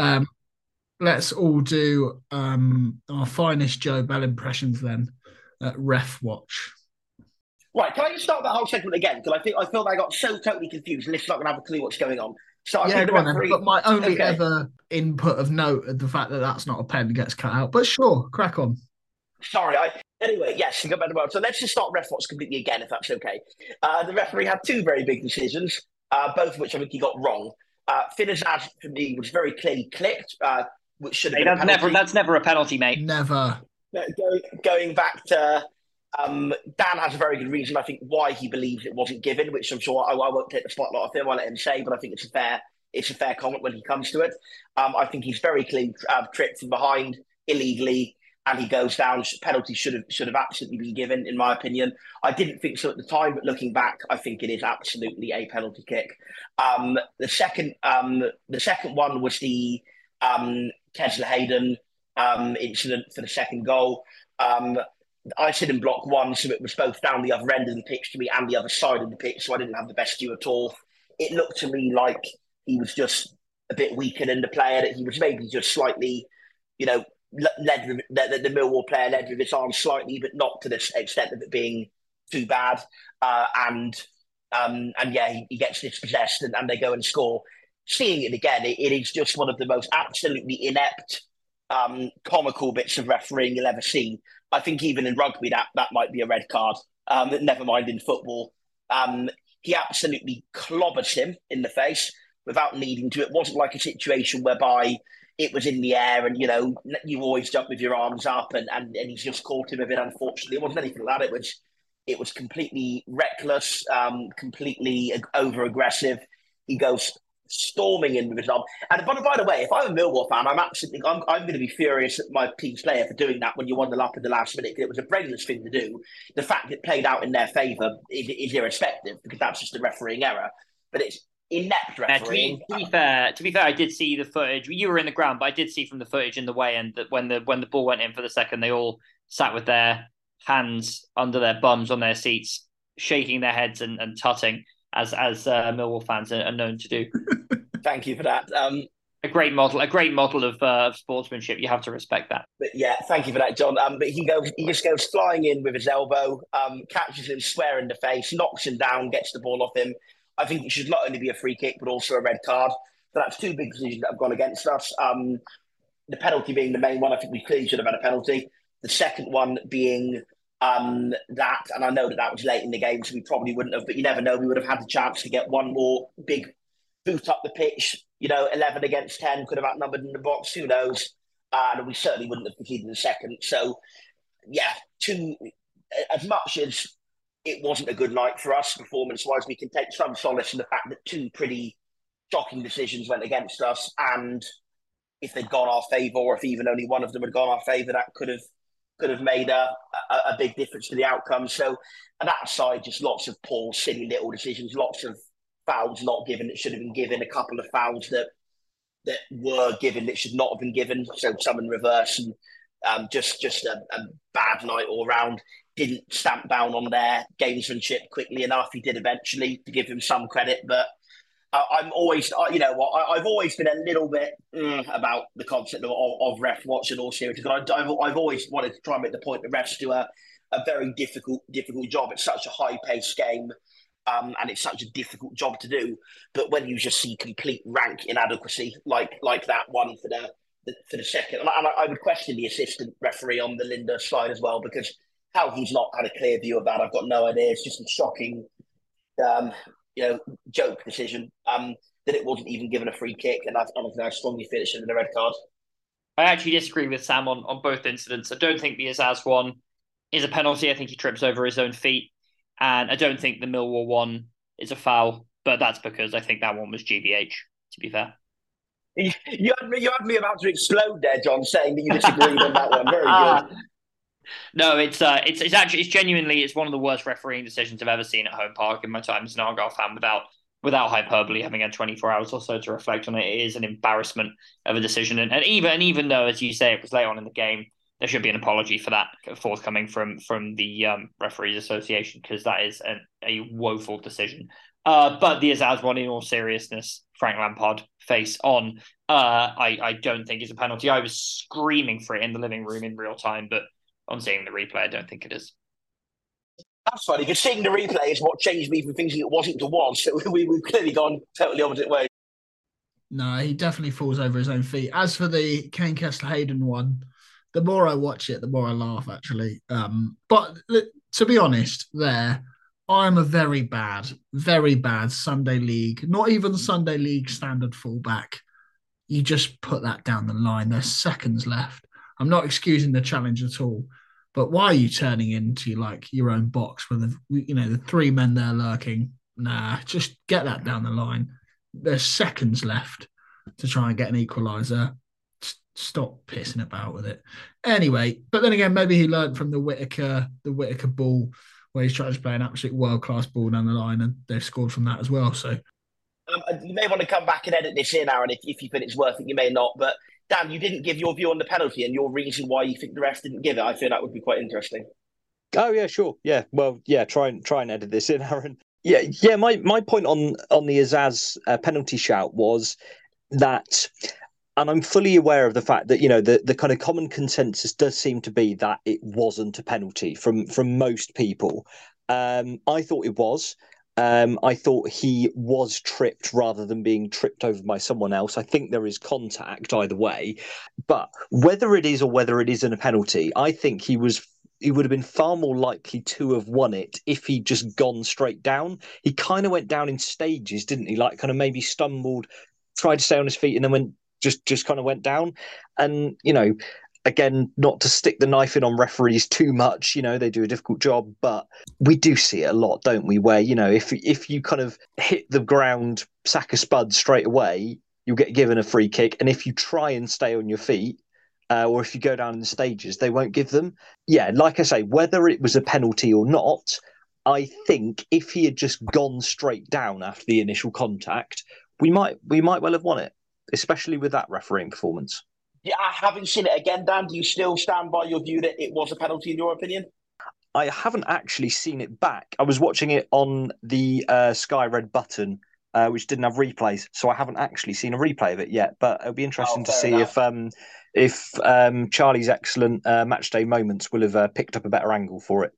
Let's all do our finest Joe Bell impressions then at Ref Watch. Right, can I just start that whole segment again? Because I feel like I got so totally confused. Listeners not going to have a clue what's going on. So I think the referee... But my only ever input of note of the fact that that's not a pen gets cut out. But sure, crack on. Sorry, anyway, yes, you got better world. So let's just start Ref Watch completely again, if that's okay. The referee had 2 very big decisions, both of which I think he got wrong. Finn Azaz, for me, was very clearly clipped, which should have been a penalty. That's never a penalty, mate. Never. Going back to... Dan has a very good reason, I think, why he believes it wasn't given, which I'm sure I won't take the spotlight off him. I'll let him say, but I think it's a fair comment when he comes to it. I think he's very clean, tripped from behind illegally. and he goes down. Penalty should have absolutely been given, in my opinion. I didn't think so at the time, but looking back, I think it is absolutely a penalty kick. The second one was the Kesler Hayden incident for the second goal. I sit in block one, so it was both down the other end of the pitch to me and the other side of the pitch, so I didn't have the best view at all. It looked to me like he was just a bit weaker than the player, that he was maybe just slightly, led the Millwall player led with his arm slightly, but not to the extent of it being too bad. He gets dispossessed and they go and score. Seeing it again, it is just one of the most absolutely inept, comical bits of refereeing you'll ever see. I think even in rugby that might be a red card. Never mind in football. He absolutely clobbers him in the face without needing to. It wasn't like a situation whereby it was in the air and, you always jump with your arms up and he's just caught him a bit, unfortunately. It wasn't anything like that. It was completely reckless, completely over-aggressive. He goes storming in with his arm. And by the way, if I'm a Millwall fan, I'm going to be furious at my team's player for doing that when you won the up in the last minute. It was a brainless thing to do. The fact it played out in their favour is irrespective, because that's just a refereeing error. But it's inept refereeing. To be fair, I did see the footage. You were in the ground, but I did see from the footage in the way end that when the ball went in for the second, they all sat with their hands under their bums on their seats, shaking their heads and tutting, as Millwall fans are known to do. Thank you for that. A great model of sportsmanship. You have to respect that. But yeah, thank you for that, John. But he just goes flying in with his elbow, catches him square in the face, knocks him down, gets the ball off him. I think it should not only be a free kick, but also a red card. So that's two big decisions that have gone against us. The penalty being the main one, I think we clearly should have had a penalty. The second one being that, and I know that was late in the game, so we probably wouldn't have, but you never know. We would have had the chance to get one more big boot up the pitch. 11 against 10, could have outnumbered in the box, who knows? And we certainly wouldn't have conceded the second. So, yeah, as much as it wasn't a good night for us performance-wise, we can take some solace in the fact that two pretty shocking decisions went against us, and if they'd gone our favour, or if even only one of them had gone our favour, that could have made a big difference to the outcome. So, on that side, just lots of poor, silly little decisions, lots of fouls not given that should have been given, a couple of fouls that were given that should not have been given, so some in reverse, and just a bad night all round. Didn't stamp down on their gamesmanship quickly enough. He did eventually, to give him some credit, but I've always been a little bit about the concept of ref watch in all seriousness. I've always wanted to try and make the point that refs do a very difficult job. It's such a high-paced game, and it's such a difficult job to do. But when you just see complete rank inadequacy, like that one for the second, and I would question the assistant referee on the Linda side as well, because how he's not had a clear view of that, I've got no idea. It's just a shocking, joke decision that it wasn't even given a free kick, and I strongly feel it should have been a red card. I actually disagree with Sam on both incidents. I don't think the Azaz one is a penalty. I think he trips over his own feet, and I don't think the Millwall one is a foul, but that's because I think that one was GBH, to be fair. You had me about to explode there, John, saying that you disagreed on that one. Very good. No, it's genuinely one of the worst refereeing decisions I've ever seen at Home Park in my time as an Argyle fan, without hyperbole, having had 24 hours or so to reflect on it. It is an embarrassment of a decision, and even though, as you say, it was late on in the game, there should be an apology for that forthcoming from the Referees Association, because that is a woeful decision. But the Azaz one, in all seriousness, Frank Lampard face on, I don't think is a penalty. I was screaming for it in the living room in real time, but on seeing the replay, I don't think it is. That's funny, because seeing the replay is what changed me from thinking it wasn't to was. So we've clearly gone totally opposite way. No, he definitely falls over his own feet. As for the Kane Kesler Hayden one, the more I watch it, the more I laugh, actually. But to be honest, I'm a very bad Sunday League, not even Sunday League standard fullback. You just put that down the line. There's seconds left. I'm not excusing the challenge at all, but why are you turning into your own box with the three men there lurking? Nah, just get that down the line. There's seconds left to try and get an equaliser. Stop pissing about with it. Anyway, but then again, maybe he learned from the Whittaker ball, where he's trying to play an absolute world-class ball down the line, and they've scored from that as well. So You may want to come back and edit this in, Aaron, if you think it's worth it. You may not. But Dan, you didn't give your view on the penalty and your reason why you think the ref didn't give it. I feel that would be quite interesting. Oh yeah, sure. Yeah, well, yeah. Try and edit this in, Aaron. Yeah. My point on the Azaz penalty shout was that, and I'm fully aware of the fact that the kind of common consensus does seem to be that it wasn't a penalty from most people. I thought it was. I thought he was tripped rather than being tripped over by someone else. I think there is contact either way, but whether it is or whether it isn't a penalty, I think he would have been far more likely to have won it if he'd just gone straight down. He kind of went down in stages, didn't he? Like kind of maybe stumbled, tried to stay on his feet, and then just kind of went down. And, again, not to stick the knife in on referees too much, they do a difficult job, but we do see it a lot, don't we? Where, if you kind of hit the ground, sack a spud straight away, you'll get given a free kick. And if you try and stay on your feet, or if you go down in the stages, they won't give them. Yeah, like I say, whether it was a penalty or not, I think if he had just gone straight down after the initial contact, we might well have won it, especially with that refereeing performance. Yeah, having seen it again, Dan, do you still stand by your view that it was a penalty in your opinion? I haven't actually seen it back. I was watching it on the Sky Red button, which didn't have replays, so I haven't actually seen a replay of it yet. But it'll be interesting to see if Charlie's excellent matchday moments will have picked up a better angle for it.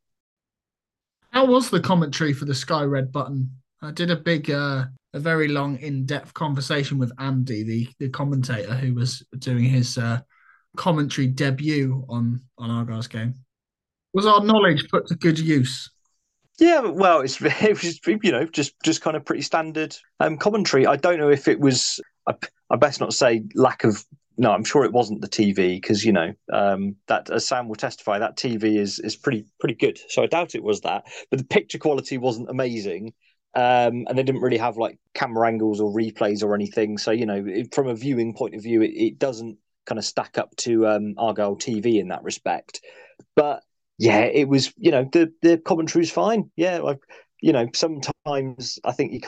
how was the commentary for the Sky Red button? I did a very long, in-depth conversation with Andy, the commentator who was doing his commentary debut on Argyle's game. Was our knowledge put to good use? Yeah, well, it was just kind of pretty standard commentary. I don't know if it was. I best not say lack of. No, I'm sure it wasn't the TV because that, as Sam will testify, that TV is pretty good. So I doubt it was that. But the picture quality wasn't amazing. And they didn't really have like camera angles or replays or anything. So, from a viewing point of view, it doesn't kind of stack up to Argyle TV in that respect. But yeah, it was, the commentary's fine. Yeah, sometimes I think you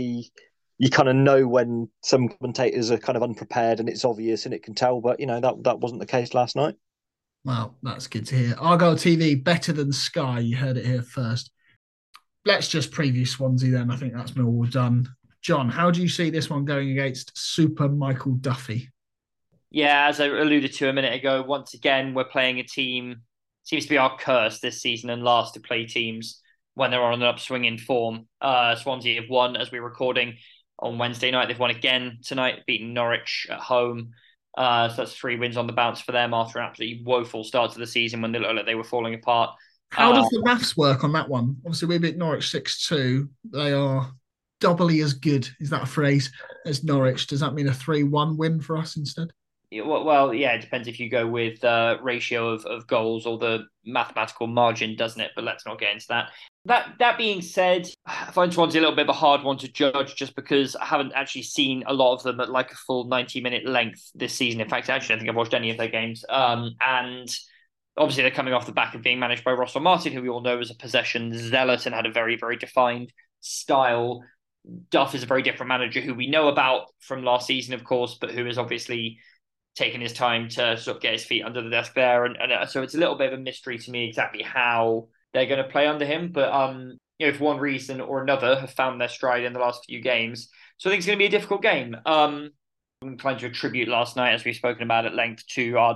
kind of know when some commentators are kind of unprepared and it's obvious and it can tell. But, that wasn't the case last night. Well, that's good to hear. Argyle TV, better than Sky. You heard it here first. Let's just preview Swansea then. I think that's all done. John, how do you see this one going against Super Michael Duffy? Yeah, as I alluded to a minute ago, once again, we're playing a team. Seems to be our curse this season and last to play teams when they're on an upswing in form. Swansea have won as we're recording on Wednesday night. They've won again tonight, beating Norwich at home. So that's 3 wins on the bounce for them after an absolutely woeful start to the season when they looked like they were falling apart. How does the maths work on that one? Obviously, we beat Norwich 6-2. They are doubly as good, is that a phrase, as Norwich. Does that mean a 3-1 win for us instead? Well, yeah, it depends if you go with ratio of goals or the mathematical margin, doesn't it? But let's not get into that. That being said, I find Swansea a little bit of a hard one to judge just because I haven't actually seen a lot of them at like a full 90-minute length this season. In fact, actually, I don't think I've watched any of their games. And obviously, they're coming off the back of being managed by Russell Martin, who we all know is a possession zealot and had a very, very defined style. Duff is a very different manager who we know about from last season, of course, but who has obviously taken his time to sort of get his feet under the desk there. And so it's a little bit of a mystery to me exactly how they're going to play under him. But, for one reason or another, have found their stride in the last few games. So I think it's going to be a difficult game. I'm trying to attribute last night, as we've spoken about at length, to our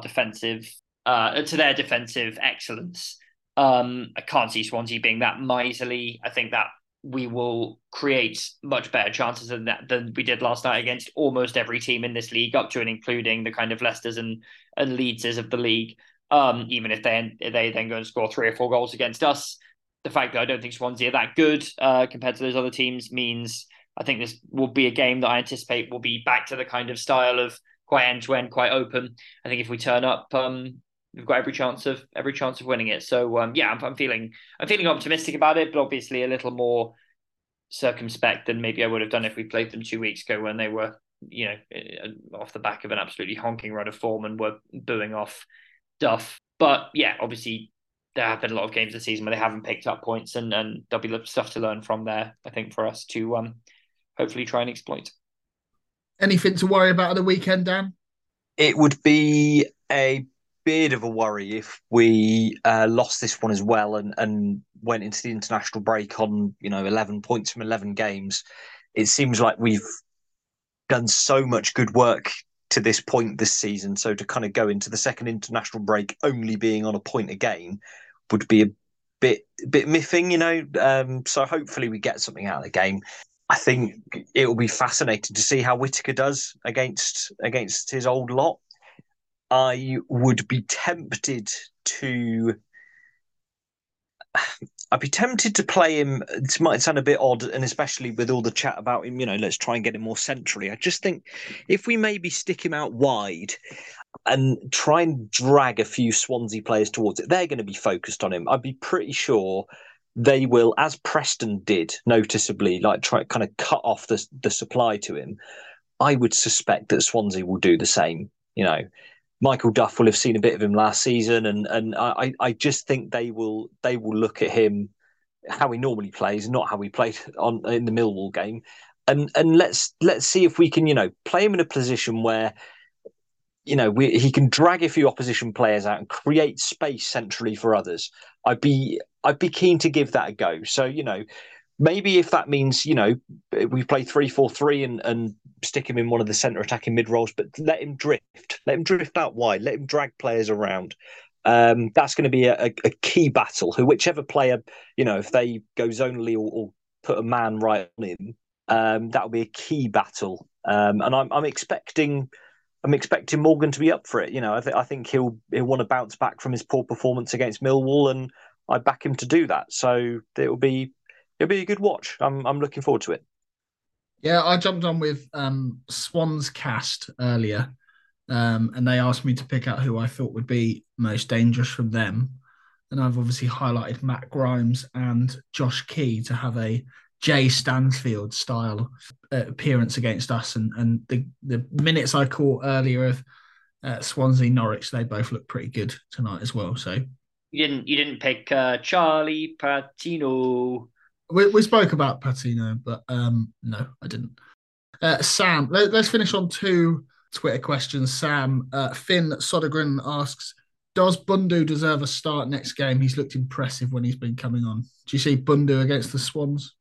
to their defensive excellence. I can't see Swansea being that miserly. I think that we will create much better chances than we did last night against almost every team in this league, up to and including the kind of Leicesters and Leedses of the league. Even if they then go and score 3 or 4 goals against us, the fact that I don't think Swansea are that good compared to those other teams means I think this will be a game that I anticipate will be back to the kind of style of quite end to end, quite open. I think if we turn up, we've got every chance of winning it. So I'm feeling optimistic about it, but obviously a little more circumspect than maybe I would have done if we played them 2 weeks ago when they were off the back of an absolutely honking run of form and were booing off Duff. But yeah, obviously there have been a lot of games this season where they haven't picked up points, and there'll be stuff to learn from there, I think, for us to hopefully try and exploit. Anything to worry about at the weekend, Dan? It would be a bit of a worry if we lost this one as well and went into the international break on 11 points from 11 games. It seems like we've done so much good work to this point this season, so to kind of go into the second international break only being on a point a game would be a bit miffing, so hopefully we get something out of the game. I think it will be fascinating to see how Whittaker does against his old lot. I would be tempted to play him. This might sound a bit odd, and especially with all the chat about him, let's try and get him more centrally. I just think if we maybe stick him out wide and try and drag a few Swansea players towards it, they're going to be focused on him. I'd be pretty sure they will, as Preston did noticeably, try kind of cut off the supply to him. I would suspect that Swansea will do the same. Michael Duff will have seen a bit of him last season, and I just think they will look at him how he normally plays, not how he played in the Millwall game, and let's see if we can play him in a position where he can drag a few opposition players out and create space centrally for others. I'd be keen to give that a go. So maybe if that means we play 3-4-3 and stick him in one of the centre attacking mid roles, but let him drift out wide, let him drag players around. That's going to be a key battle. Whichever player, if they go zonally or put a man right on him, that'll be a key battle. And I'm expecting Morgan to be up for it. I think he'll want to bounce back from his poor performance against Millwall, and I back him to do that. So it'll be a good watch. I'm looking forward to it. Yeah, I jumped on with Swans Cast earlier, and they asked me to pick out who I thought would be most dangerous from them. And I've obviously highlighted Matt Grimes and Josh Key to have a Jay Stansfield style appearance against us. And the minutes I caught earlier of Swansea Norwich, they both look pretty good tonight as well. So you didn't pick Charlie Patino. We spoke about Patino, but no, I didn't. Sam, let's finish on two Twitter questions. Sam, Finn Sodergren asks, does Bundu deserve a start next game? He's looked impressive when he's been coming on. Do you see Bundu against the Swans?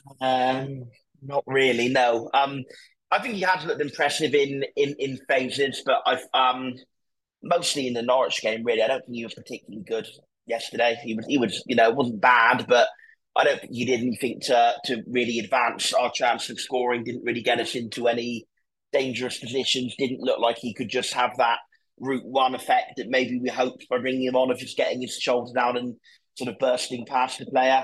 Not really, no. I think he has looked impressive in phases, but I've mostly in the Norwich game, really. I don't think he was particularly good yesterday. He was it wasn't bad, but I don't think he did anything to really advance our chance of scoring. Didn't really get us into any dangerous positions. Didn't look like he could just have that Route 1 effect that maybe we hoped by bringing him on, of just getting his shoulders down and sort of bursting past the player.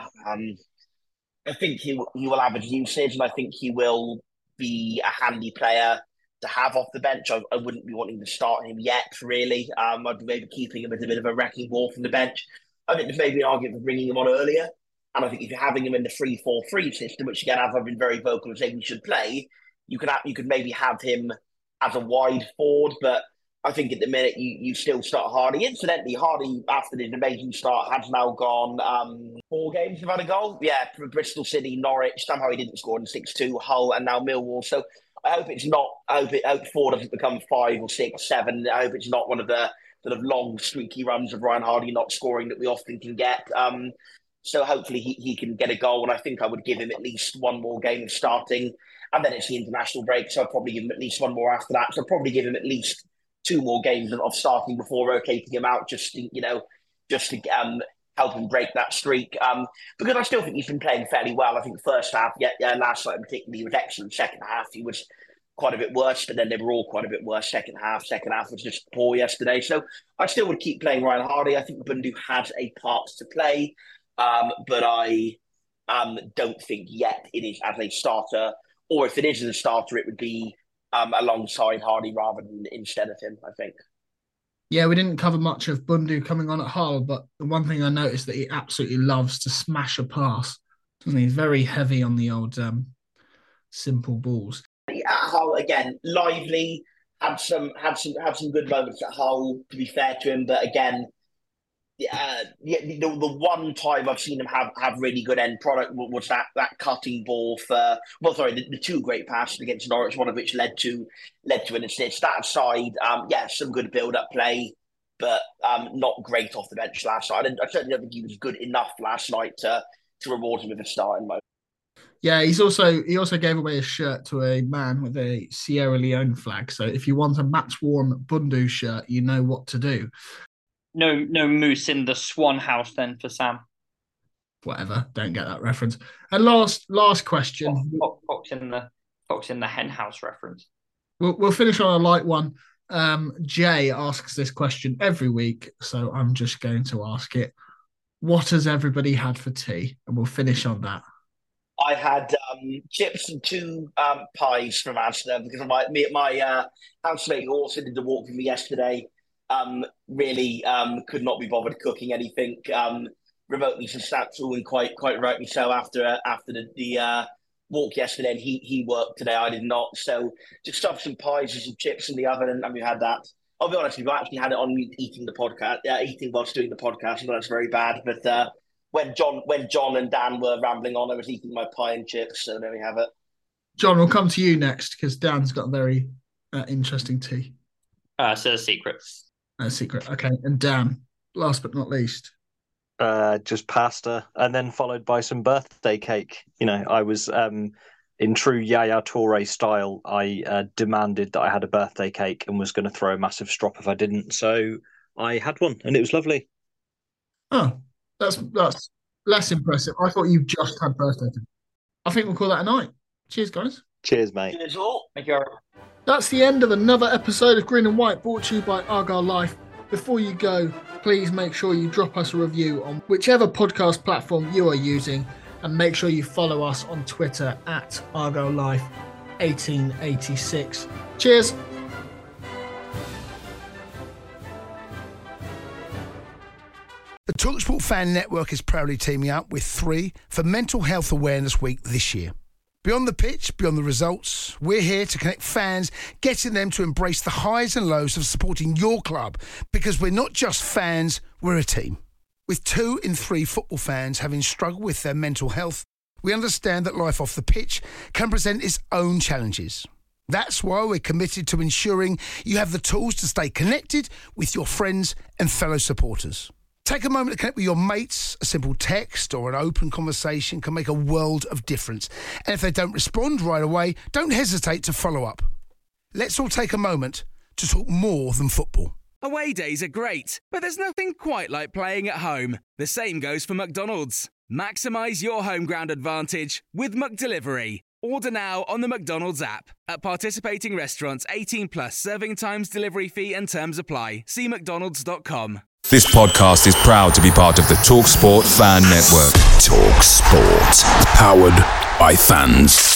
I think he will have his usage, and I think he will be a handy player to have off the bench. I wouldn't be wanting to start him yet, really. I'd be maybe keeping him as a bit of a wrecking ball from the bench. I think there's maybe an argument for bringing him on earlier. And I think if you're having him in the 3-4-3 system, which again, I've been very vocal in saying we should play, you could maybe have him as a wide forward, but I think at the minute you still start Hardy. Incidentally, Hardy, after this amazing start, has now gone 4 games without a goal. Yeah, for Bristol City, Norwich. Somehow he didn't score in 6-2, Hull, and now Millwall. So I hope it's not. I hope 4 doesn't become 5 or 6, 7. I hope it's not one of the sort of long, streaky runs of Ryan Hardy not scoring that we often can get. So hopefully he can get a goal, and I think I would give him at least one more game of starting, and then it's the international break, so I'll probably give him at least one more after that. So I'll probably give him at least 2 more games of starting before rotating him out, just to help him break that streak. Because I still think he's been playing fairly well. I think first half, last night particularly, he was excellent. Second half, he was quite a bit worse, but then they were all quite a bit worse. Second half was just poor yesterday. So I still would keep playing Ryan Hardy. I think Bundu has a part to play, but I don't think yet it is as a starter. Or if it is as a starter, it would be alongside Hardy rather than instead of him, I think. Yeah, we didn't cover much of Bundu coming on at Hull, but the one thing I noticed that he absolutely loves to smash a pass. Doesn't he? He's very heavy on the old simple balls. At Hull, again, lively, had some good moments at Hull, to be fair to him, but again, the one time I've seen him have really good end product was that cutting ball the two great passes against Norwich, one of which led to an assist. That aside, some good build-up play, but not great off the bench last night. I certainly don't think he was good enough last night to reward him with a starting moment. Yeah, he also gave away a shirt to a man with a Sierra Leone flag. So if you want a match-worn Bundu shirt, you know what to do. No moose in the Swan House then for Sam. Whatever, don't get that reference. And last question. Fox in the hen house reference. We'll finish on a light one. Jay asks this question every week, so I'm just going to ask it. What has everybody had for tea? And we'll finish on that. I had chips and two pies from Amsterdam because my housemate who also did the walk with me yesterday really could not be bothered cooking anything remotely substantial, and quite rightly so after the walk yesterday. And he worked today, I did not. So just stuffed some pies and some chips in the oven, and we had that. I'll be honest with you, I actually had it on mute eating whilst doing the podcast, and that's very bad. But when John and Dan were rambling on, I was eating my pie and chips. So there we have it. John, we'll come to you next because Dan's got a very interesting tea. So a secret. A secret. Okay. And Dan, last but not least. Just pasta, and then followed by some birthday cake. You know, I was in true Yaya Toure style. I demanded that I had a birthday cake and was going to throw a massive strop if I didn't. So I had one, and it was lovely. Oh, that's less impressive. I thought you just had birthday cake. I think we'll call that a night. Cheers, guys. Cheers, mate. Cheers all. Thank you. That's the end of another episode of Green and White, brought to you by Argyle Life. Before you go, please make sure you drop us a review on whichever podcast platform you are using, and make sure you follow us on Twitter at Argyle Life 1886. Cheers. The TalkSport Fan Network is proudly teaming up with 3 for Mental Health Awareness Week this year. Beyond the pitch, beyond the results, we're here to connect fans, getting them to embrace the highs and lows of supporting your club, because we're not just fans, we're a team. With 2 in 3 football fans having struggled with their mental health, we understand that life off the pitch can present its own challenges. That's why we're committed to ensuring you have the tools to stay connected with your friends and fellow supporters. Take a moment to connect with your mates. A simple text or an open conversation can make a world of difference. And if they don't respond right away, don't hesitate to follow up. Let's all take a moment to talk more than football. Away days are great, but there's nothing quite like playing at home. The same goes for McDonald's. Maximise your home ground advantage with McDelivery. Order now on the McDonald's app. At participating restaurants, 18 plus serving times, delivery fee and terms apply. See mcdonalds.com. This podcast is proud to be part of the TalkSport Fan Network. TalkSport. Powered by fans.